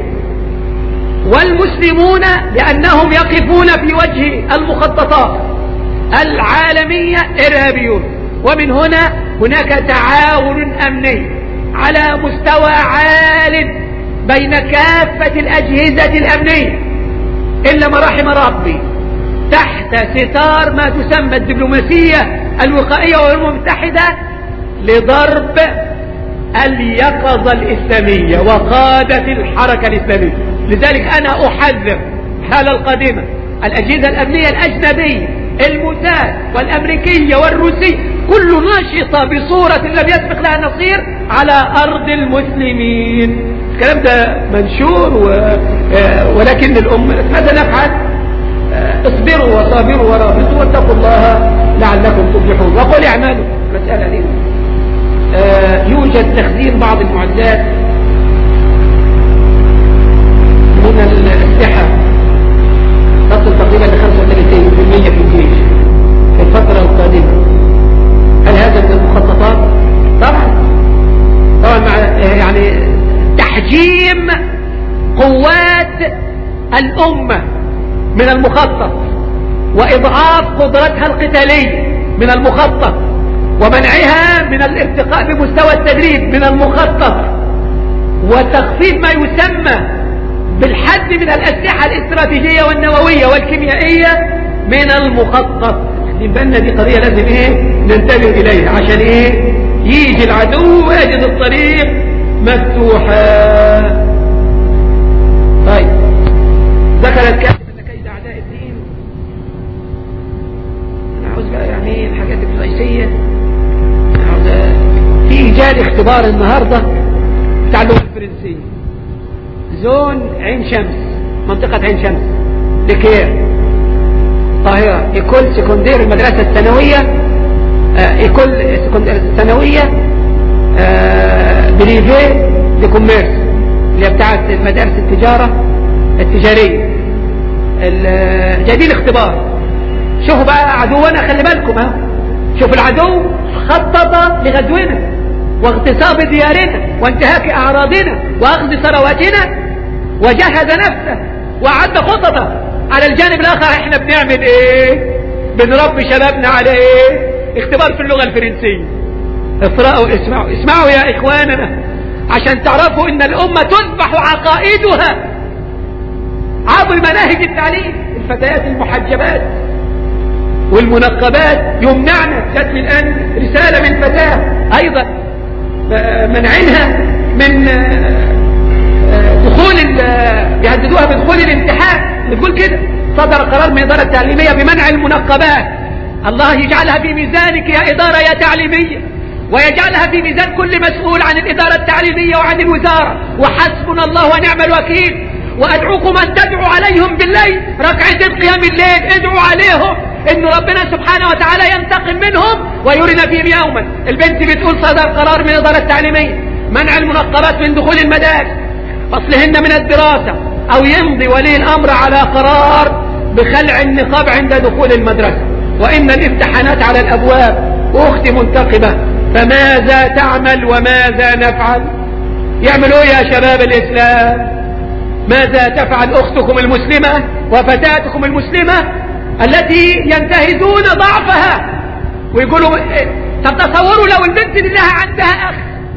والمسلمون لانهم يقفون في وجه المخططات العالمية ارهابيون. ومن هنا هناك تعاون امني على مستوى عال بين كافة الاجهزة الامنية الا ما رحم ربي، تحت ستار ما تسمى الدبلوماسية الوقائية والأمم المتحدة لضرب اليقظة الإسلامية وقادة الحركة الإسلامية. لذلك أنا أحذر الحالة القادمة الأجهزة الأمنية الأجنبية، الموساد والأمريكية والروسية، كل ناشطة بصورة لم يسبق لها نصير على أرض المسلمين. الكلام ده منشور و... ولكن الأمة ماذا نفعل؟ اصبروا وصابروا ورابطوا واتقوا الله لعلكم تفلحون. وقل اعملوا. مسألة دي آه يوجد تخزين بعض المعدات من الأسلحة تصل تقريبا ل خمسة وثلاثين بالمئة في الجيش في الفترة القادمة. هل هذا من المخططات؟ طبعا طبعا مع يعني تحجيم قوات الأمة من المخطط، وإضعاف قدرتها القتالية من المخطط، ومنعها من الارتقاء بمستوى التدريب من المخطط، وتخفيض ما يسمى بالحد من الأسلحة الاستراتيجية والنووية والكيميائية من المخطط. يبقى دي قضية لازم ايه ننتبه إليها، عشان ايه يجي العدو ويجد الطريق مفتوحة. طيب، ذكرت كاتب ان كيد اعداء الدين. انا عاوز بقى يعني الحاجات الرئيسية. في جاري اختبار النهاردة بتاع اللغة الفرنسية، زون عين شمس، منطقة عين شمس، لكير، القاهرة، ايكول سيكوندير المدرسة الثانوية، ايكول سيكوندير الثانوية بريفي دي كوميرس اللي هي بتاعت مدارس التجارة التجارية. جايبين اختبار. شوفوا بقى عدونا، خلي بالكم ها، شوف العدو خطط لغزونا واغتصاب ديارنا وانتهاك اعراضنا واخذ ثرواتنا، وجهز نفسه وعد خططه. على الجانب الاخر احنا بنعمل ايه؟ بنربي شبابنا على ايه؟ اختبار في اللغة الفرنسية. اقرأوا اسمعوا اسمعوا يا اخواننا عشان تعرفوا ان الامة تذبح عقائدها عبر مناهج التعليم. الفتيات المحجبات والمنقبات يمنعنا. جات لي الان رسالة من فتاة ايضا منعينها من دخول، يهددوها بدخول الامتحان. بتقول كده صدر قرار من الإدارة التعليمية بمنع المنقبات. الله يجعلها في ميزانك يا إدارة يا تعليمية، ويجعلها في ميزان كل مسؤول عن الإدارة التعليمية وعن الوزارة، وحسبنا الله ونعم الوكيل. وأدعوكم أن تدعوا عليهم بالليل ركعتين قيام الليل، ادعوا عليهم إن ربنا سبحانه وتعالى ينتقم منهم ويرنا فيهم يوما. البنت بتقول صدر قرار من الإدارة التعليمية منع المنقبات من دخول المدارس، فصلهن من الدراسة، أو يمضي ولي الأمر على قرار بخلع النقاب عند دخول المدرسة. وإن الامتحانات على الأبواب. أختي منتقبة، فماذا تعمل وماذا نفعل؟ يعملوا يا شباب الإسلام؟ ماذا تفعل أختكم المسلمة وفتاتكم المسلمة التي ينتهزون ضعفها ويقولوا طب تصوروا لو البنت اللي لها عندها أخ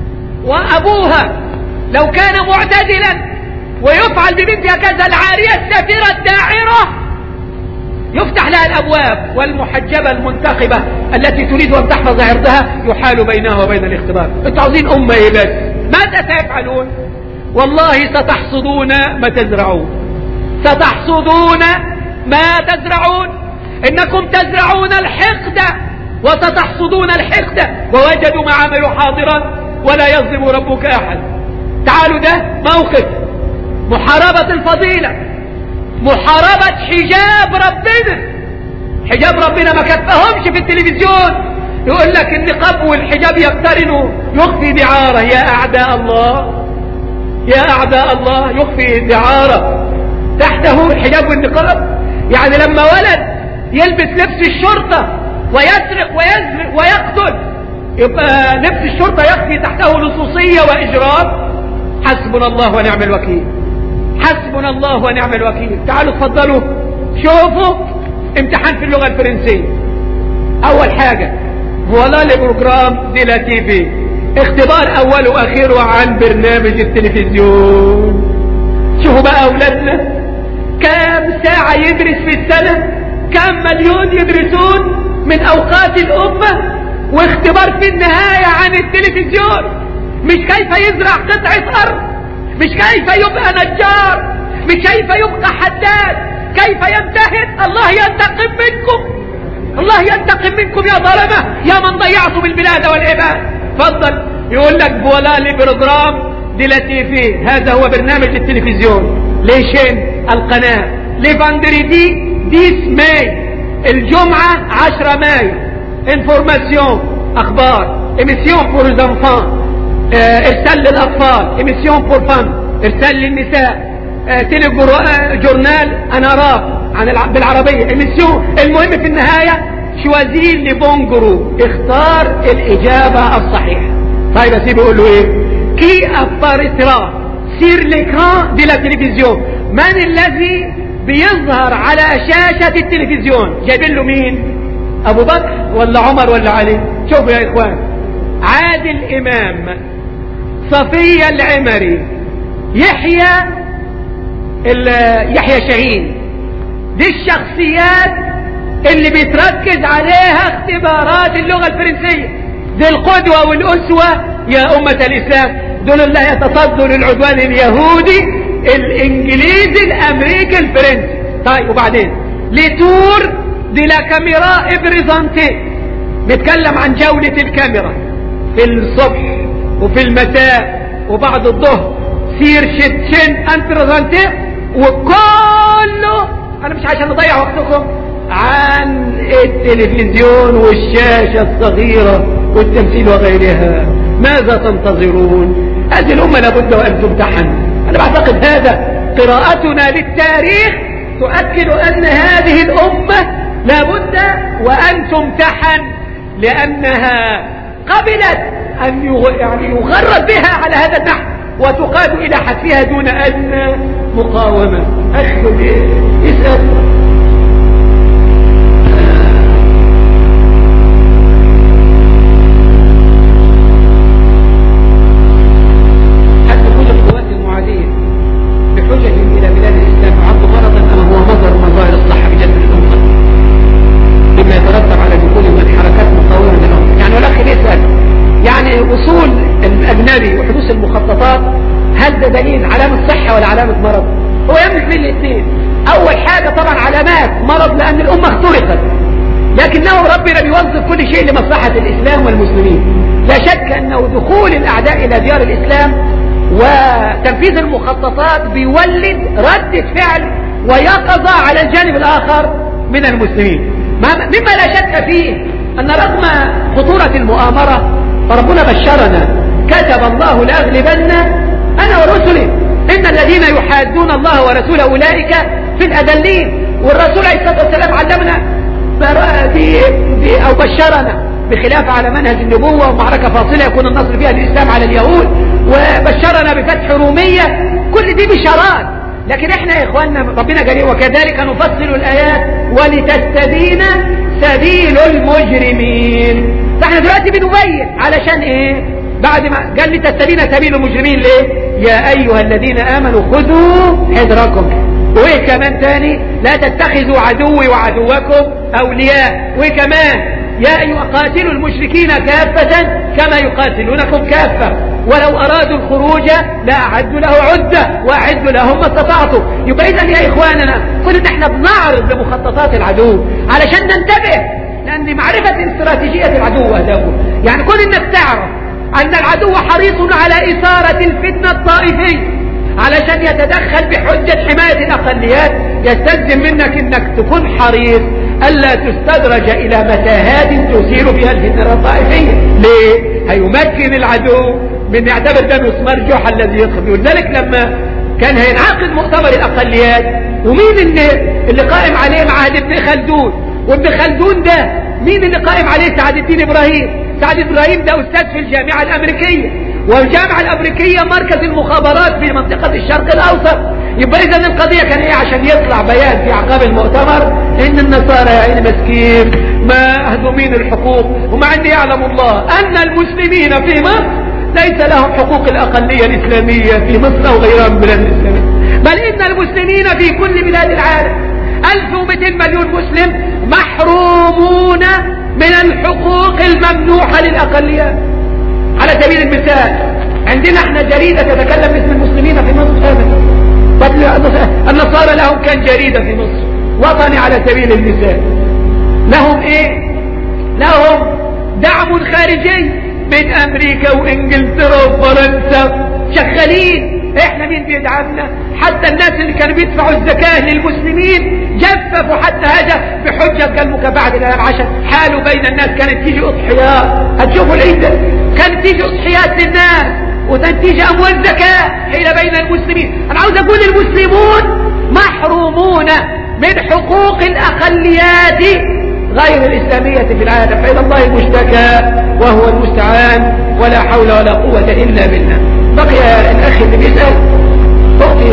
وأبوها لو كان معتدلا ويفعل ببنتها كذا، العارية السافرة الداعرة يفتح لها الأبواب، والمحجبة المنتخبة التي تريد أن تحفظ عرضها يحال بينها وبين الاختبار. انتوا عاوزين أمة ايه بس؟ ماذا سيفعلون؟ والله ستحصدون ما تزرعون، ستحصدون ما تزرعون. إنكم تزرعون الحقد وستحصدون الحقد، ووجدوا ما عملوا حاضرا ولا يظلم ربك أحد. تعالوا ده موقف محاربة الفضيلة، محاربة حجاب ربنا. حجاب ربنا ما كفهمش في التلفزيون يقول لك النقاب والحجاب يقترنوا، يخفي دعارة. يا أعداء الله، يا أعداء الله، يخفي دعارة تحته الحجاب والنقاب. يعني لما ولد يلبس لبس الشرطة ويسرق ويزرق ويقتل، يبقى لبس الشرطة يخفي تحته لصوصية وإجرام. حسبنا الله ونعم الوكيل، حسبنا الله ونعم الوكيل. تعالوا تفضلوا شوفوا امتحان في اللغة الفرنسية. أول حاجة فوالا لي بروجرام دي لا تي في، اختبار أول وأخير عن برنامج التلفزيون. شوفوا بقى أولادنا كم ساعة يدرس في السنة، كم مليون يدرسون من أوقات الأمة، واختبار في النهاية عن التلفزيون. مش كيف يزرع قطعة أرض، مش كيف يبقى نجار، مش كيف يبقى حداد، كيف يمتهن. الله ينتقم منكم، الله ينتقم منكم يا ظلمة، يا من ضيعتم البلاد والعباد. فضل يقول لك فوالا لي بروجرام دي لا تي في، هذا هو برنامج التلفزيون. ليشين القناة لفاندريدي ديس ماي، الجمعة عشرة مايو، انفورماسيون أخبار، إميسيون بور زنفان، ارسال للأطفال، إميسيون بور فان، ارسال للنساء، تيلي جورنال أنا أراك عن بالعربية، إميسيون. المهم في النهاية شوازي لبونجرو، اختار الإجابة الصحيحة. طيب يا سيدي بيقول له إيه؟ كي أباريترا سير ليكران دي لا تلفزيون، من الذي بيظهر على شاشة التلفزيون؟ جايبين له مين؟ أبو بكر ولا عمر ولا علي؟ شوفوا يا إخوان، عادل إمام، صفية العمري، يحيى يحيى شاهين. دي الشخصيات اللي بيتركز عليها اختبارات اللغة الفرنسية. دي القدوة والأسوة يا أمة الإسلام. دول اللي يتصدوا للعدوان اليهودي الإنجليزي الأمريكي الفرنسي. طيب وبعدين لتور دي لا كاميرا ابريزانتي، نتكلم عن جولة الكاميرا في الصبح وفي المساء وبعد الظهر. سير شتشن انترزانتي، وكله انا مش عشان نضيع وقتكم عن التلفزيون والشاشة الصغيرة والتمثيل وغيرها. ماذا تنتظرون؟ هذه الأمة لابد وأن تمتحن. أنا بعتقد هذا قراءتنا للتاريخ تؤكد أن هذه الأمة لابد وأن تمتحن، لأنها قبلت أن يعني يغرد بها على هذا النحو وتقاد إلى حتفها دون أدنى مقاومة. أخذ اسأل وحدوث المخططات، هل ده دليل علامة صحة ولا علامة مرض؟ هو يملك من الاثنين. اول حاجة طبعا علامات مرض لان الامة اخترقت، لكنه ربنا بيوظف كل شيء لمصلحة الاسلام والمسلمين. لا شك انه دخول الاعداء الى ديار الاسلام وتنفيذ المخططات بيولد ردة فعل ويقظة على الجانب الاخر من المسلمين، مما لا شك فيه ان رغم خطورة المؤامرة فربنا بشرنا كتب الله لأغلبن أنا ورسله إن الذين يحادون الله ورسوله أولئك في الأذلين. والرسول عليه الصلاة والسلام علمنا أو بشرنا بخلاف على منهج النبوة ومعركة فاصلة يكون النصر فيها الإسلام على اليهود، وبشرنا بفتح رومية. كل دي بشارات، لكن احنا يا إخواننا ربنا قال وكذلك نفصل الآيات ولتستبين سبيل المجرمين. فاحنا دلوقتي بنبين علشان ايه؟ بعد ما قال لي تستبين سبيل المجرمين ليه؟ يا ايها الذين امنوا خذوا حذركم. وايه كمان تاني؟ لا تتخذوا عدوي وعدوكم اولياء. وايه كمان؟ يا ايها قاتلوا المشركين كافة كما يقاتلونكم كافة ولو ارادوا الخروج لاعدوا له عدة واعدوا لهم ما استطعتم. يبقى اذا يا اخواننا كنا احنا بنعرض لمخططات العدو علشان ننتبه، لان معرفة استراتيجية العدو واهدافه يعني كل انك تعرف أن العدو حريص على إثارة الفتنة الطائفية علشان يتدخل بحجة حماية الأقليات. يستلزم منك أنك تكون حريص ألا تستدرج إلى متاهات تثير بها الفتنة الطائفية. ليه؟ هيمكن العدو من يعتبر ده مسمار جحا الذي يدخل. ولذلك لما كان هينعقد مؤتمر الأقليات ومين اللي, اللي قائم عليه معهد ابن خلدون، وابن خلدون ده مين اللي قائم عليه؟ سعد الدين إبراهيم. سعد إبراهيم ده أستاذ في الجامعة الأمريكية، والجامعة الأمريكية مركز المخابرات في منطقة الشرق الأوسط. يبقى إذن القضية كان إيه؟ عشان يطلع بيان في أعقاب المؤتمر إن النصارى يا عيني مسكين مهضومين الحقوق، ومع أن يعلم الله أن المسلمين في مصر ليس لهم حقوق الأقلية الإسلامية في مصر أو غيرها من بلاد الإسلامية، بل إن المسلمين في كل بلاد العالم ألف ومئتين مليون مسلم محرومون من الحقوق الممنوحة للأقليات. على سبيل المثال عندنا احنا جريدة تتكلم باسم المسلمين في مصر أبدا. النصارى لهم كان جريدة في مصر وطني على سبيل المثال، لهم ايه؟ لهم دعم خارجي من امريكا وانجلترا وفرنسا شغالين. احنا مين بيدعمنا؟ حتى الناس اللي كانوا بيدفعوا الزكاة للمسلمين جففوا حتى هذا بحجة قال مكافأة الإمام عشان حالوا بين الناس. كانت تيجي أضحيات، هتشوفوا العيد ده كانت تيجي أضحيات للناس وتنتيجي أموال زكاة حيل بين المسلمين. أنا عاوز أقول المسلمون محرومون من حقوق الأقليات غير الإسلامية في العالم. فإلى الله المشتكى وهو المستعان ولا حول ولا قوة إلا بالله. بقي الأخ اللي بيسأل أختي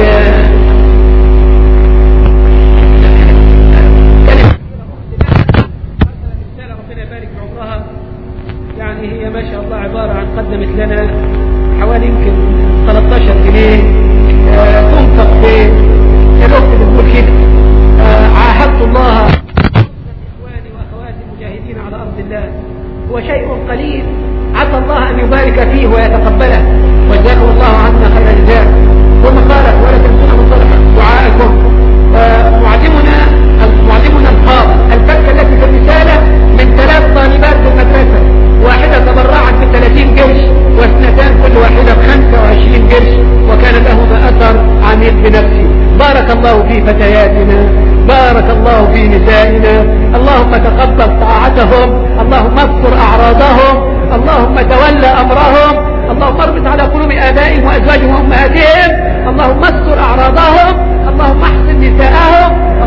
ربنا يبارك بعمرها، يعني هي ما شاء الله عبارة عن قدمت لنا حوالي يمكن ثلاثة عشر جنيه تنفق في الأخت بتقول كده عاهدت الله إخواني وأخواتي المجاهدين على أرض الله هو شيء قليل عسى الله أن يبارك فيه ويتقبله وجزاكم الله عنا خير الجزاء. ثم قالت ولا تنسونا من صالح دعائكم. معلمنا معلمنا الفاضل الفكة التي في الرسالة من ثلاث طالبات في المدرسة، واحدة تبرعت بثلاثين قرش واثنتان كل واحدة بخمسة وعشرين قرش، وكان لهما أثر عميق بنفسي. بارك الله في فتياتنا، بارك الله في نسائنا، اللهم تقبل طاعتهم، اللهم استر أعراضهم، اللهم تولى أمرهم، اللهم اربط على قلوب آبائهم وأزواجهم وأمهاتهم، اللهم استر أعراضهم، اللهم احسن نساءهم،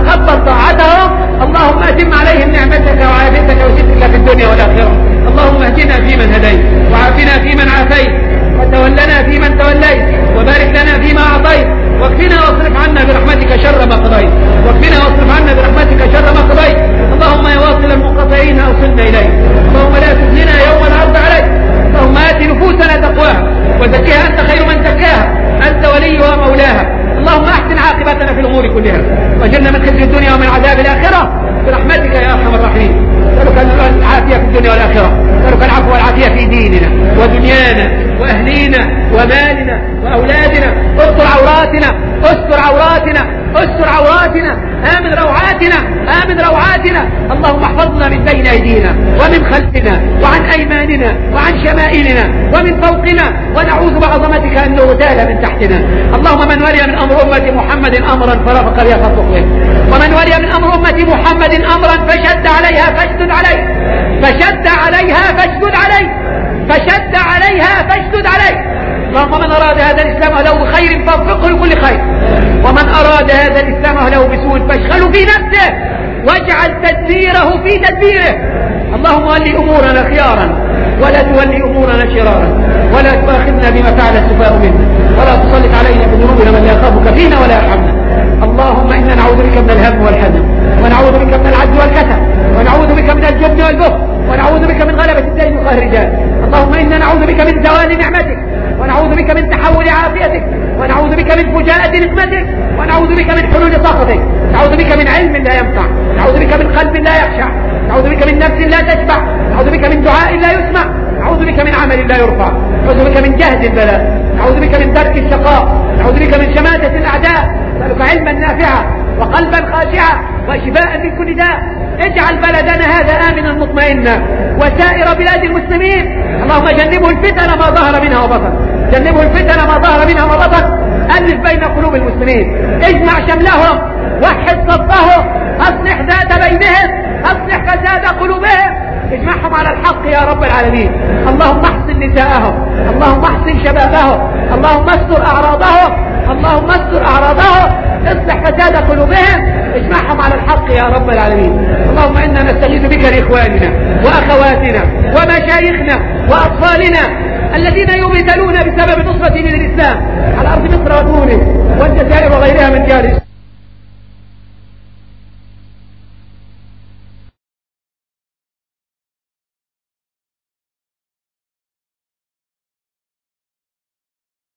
وتقبل طاعتهم. اللهم أتم عليهم نعمتك وعافيتك وسترك في الدنيا والآخرة. اللهم اهدنا فيمن هديت، وعافنا فيمن عافيت، وتولنا فيمن توليت، وبارك لنا فيما أعطيت، واكفنا واصرف عنا برحمتك شر ما قضيت، واكفنا واصرف عنا برحمتك شر ما قضيت. اللهم يا واصل المنقطعين أوصلنا إليك. اللهم لا تخزنا يوم العرض عليك. اللهم آت نفوسنا تقواها وزكها أنت خير من زكاها، أنت وليها ومولاها. اللهم أحسن عاقبتنا في الأمور كلها، واجعلنا من خزي الدنيا ومن عذاب الآخرة برحمتك يا أرحم الراحمين. نسألك العافية في الدنيا والآخرة، نسألك العفو والعافية في ديننا ودنيانا وأهلينا ومالنا وأولادنا. استر عوراتنا، استر عوراتنا، استر عوراتنا، آمن روعاتنا، آمن روعاتنا. اللهم احفظنا من بين أيدينا ومن خلفنا وعن أيماننا وعن شمائلنا ومن فوقنا، ونعوذ بعظمتك أن نغتال من تحتنا. اللهم من ولي من أمر أمة محمد أمرا فرافق فليفرق به، ومن ولي من أمر أمة محمد أمرا فشد عليها فاشدد عليه، فشد عليها فاشدد عليه، فشد عليها فاشدد عليه. اللهم من أراد هذا الإسلام له بخير فوفقه لكل خير، ومن أراد هذا الإسلام له بسوء فاشغله في نفسه واجعل تدبيره في تدبيره. اللهم ولي أمورنا خيارا ولا تولي أمورنا شرارا، ولا تؤاخذنا بما فعل السفهاء منا، ولا تسلط علينا بذنوبنا من لا يخافك فينا ولا يرحمنا. اللهم إنا نعوذ بك من الهم والحزن، ونعوذ بك من العجز والكسل، ونعوذ بك من الجبن والبخل، ونعوذ بك من غلبة الدين وقهر الرجال. اللهم إنا نعوذ بك من زوال نعمتك، ونعوذ بك من تحول عافيتك، ونعوذ بك من فجاءة نقمتك، ونعوذ بك من حلول سخطك. نعوذ بك من علم لا ينفع، نعوذ بك من قلب لا يخشع، نعوذ بك من نفس لا تشبع، نعوذ بك من دعاء لا يسمع، نعوذ بك من عمل لا يرفع، نعوذ بك من جهد البلاء، نعوذ بك من ترك الشقاء، نعوذ بك من شماتة الأعداء. نسألك علما نافعا وقلبا خاشعا وشفاء من كل داء. اجعل بلدنا هذا آمنا مطمئنا وسائر بلاد المسلمين. اللهم جنبه الفتن ما ظهر منها وبطن، جنبه الفتن ما ظهر منها وبطن. ألف بين قلوب المسلمين، اجمع شملهم، وحد صفهم، أصلح ذات بينهم، أصلح فساد قلوبهم، اجمعهم على الحق يا رب العالمين. اللهم احسن نساءهم، اللهم احسن شبابهم، اللهم استر أعراضهم، اللهم استر أعراضهم، اصلح فساد قلوبهم، اجمعهم على الحق يا رب العالمين. اللهم إنا نستغيث بك لإخواننا وأخواتنا ومشايخنا وأطفالنا الذين يبتلون بسبب نصرة دين الإسلام على أرض مصر وتونس والجزائر وغيرها من جار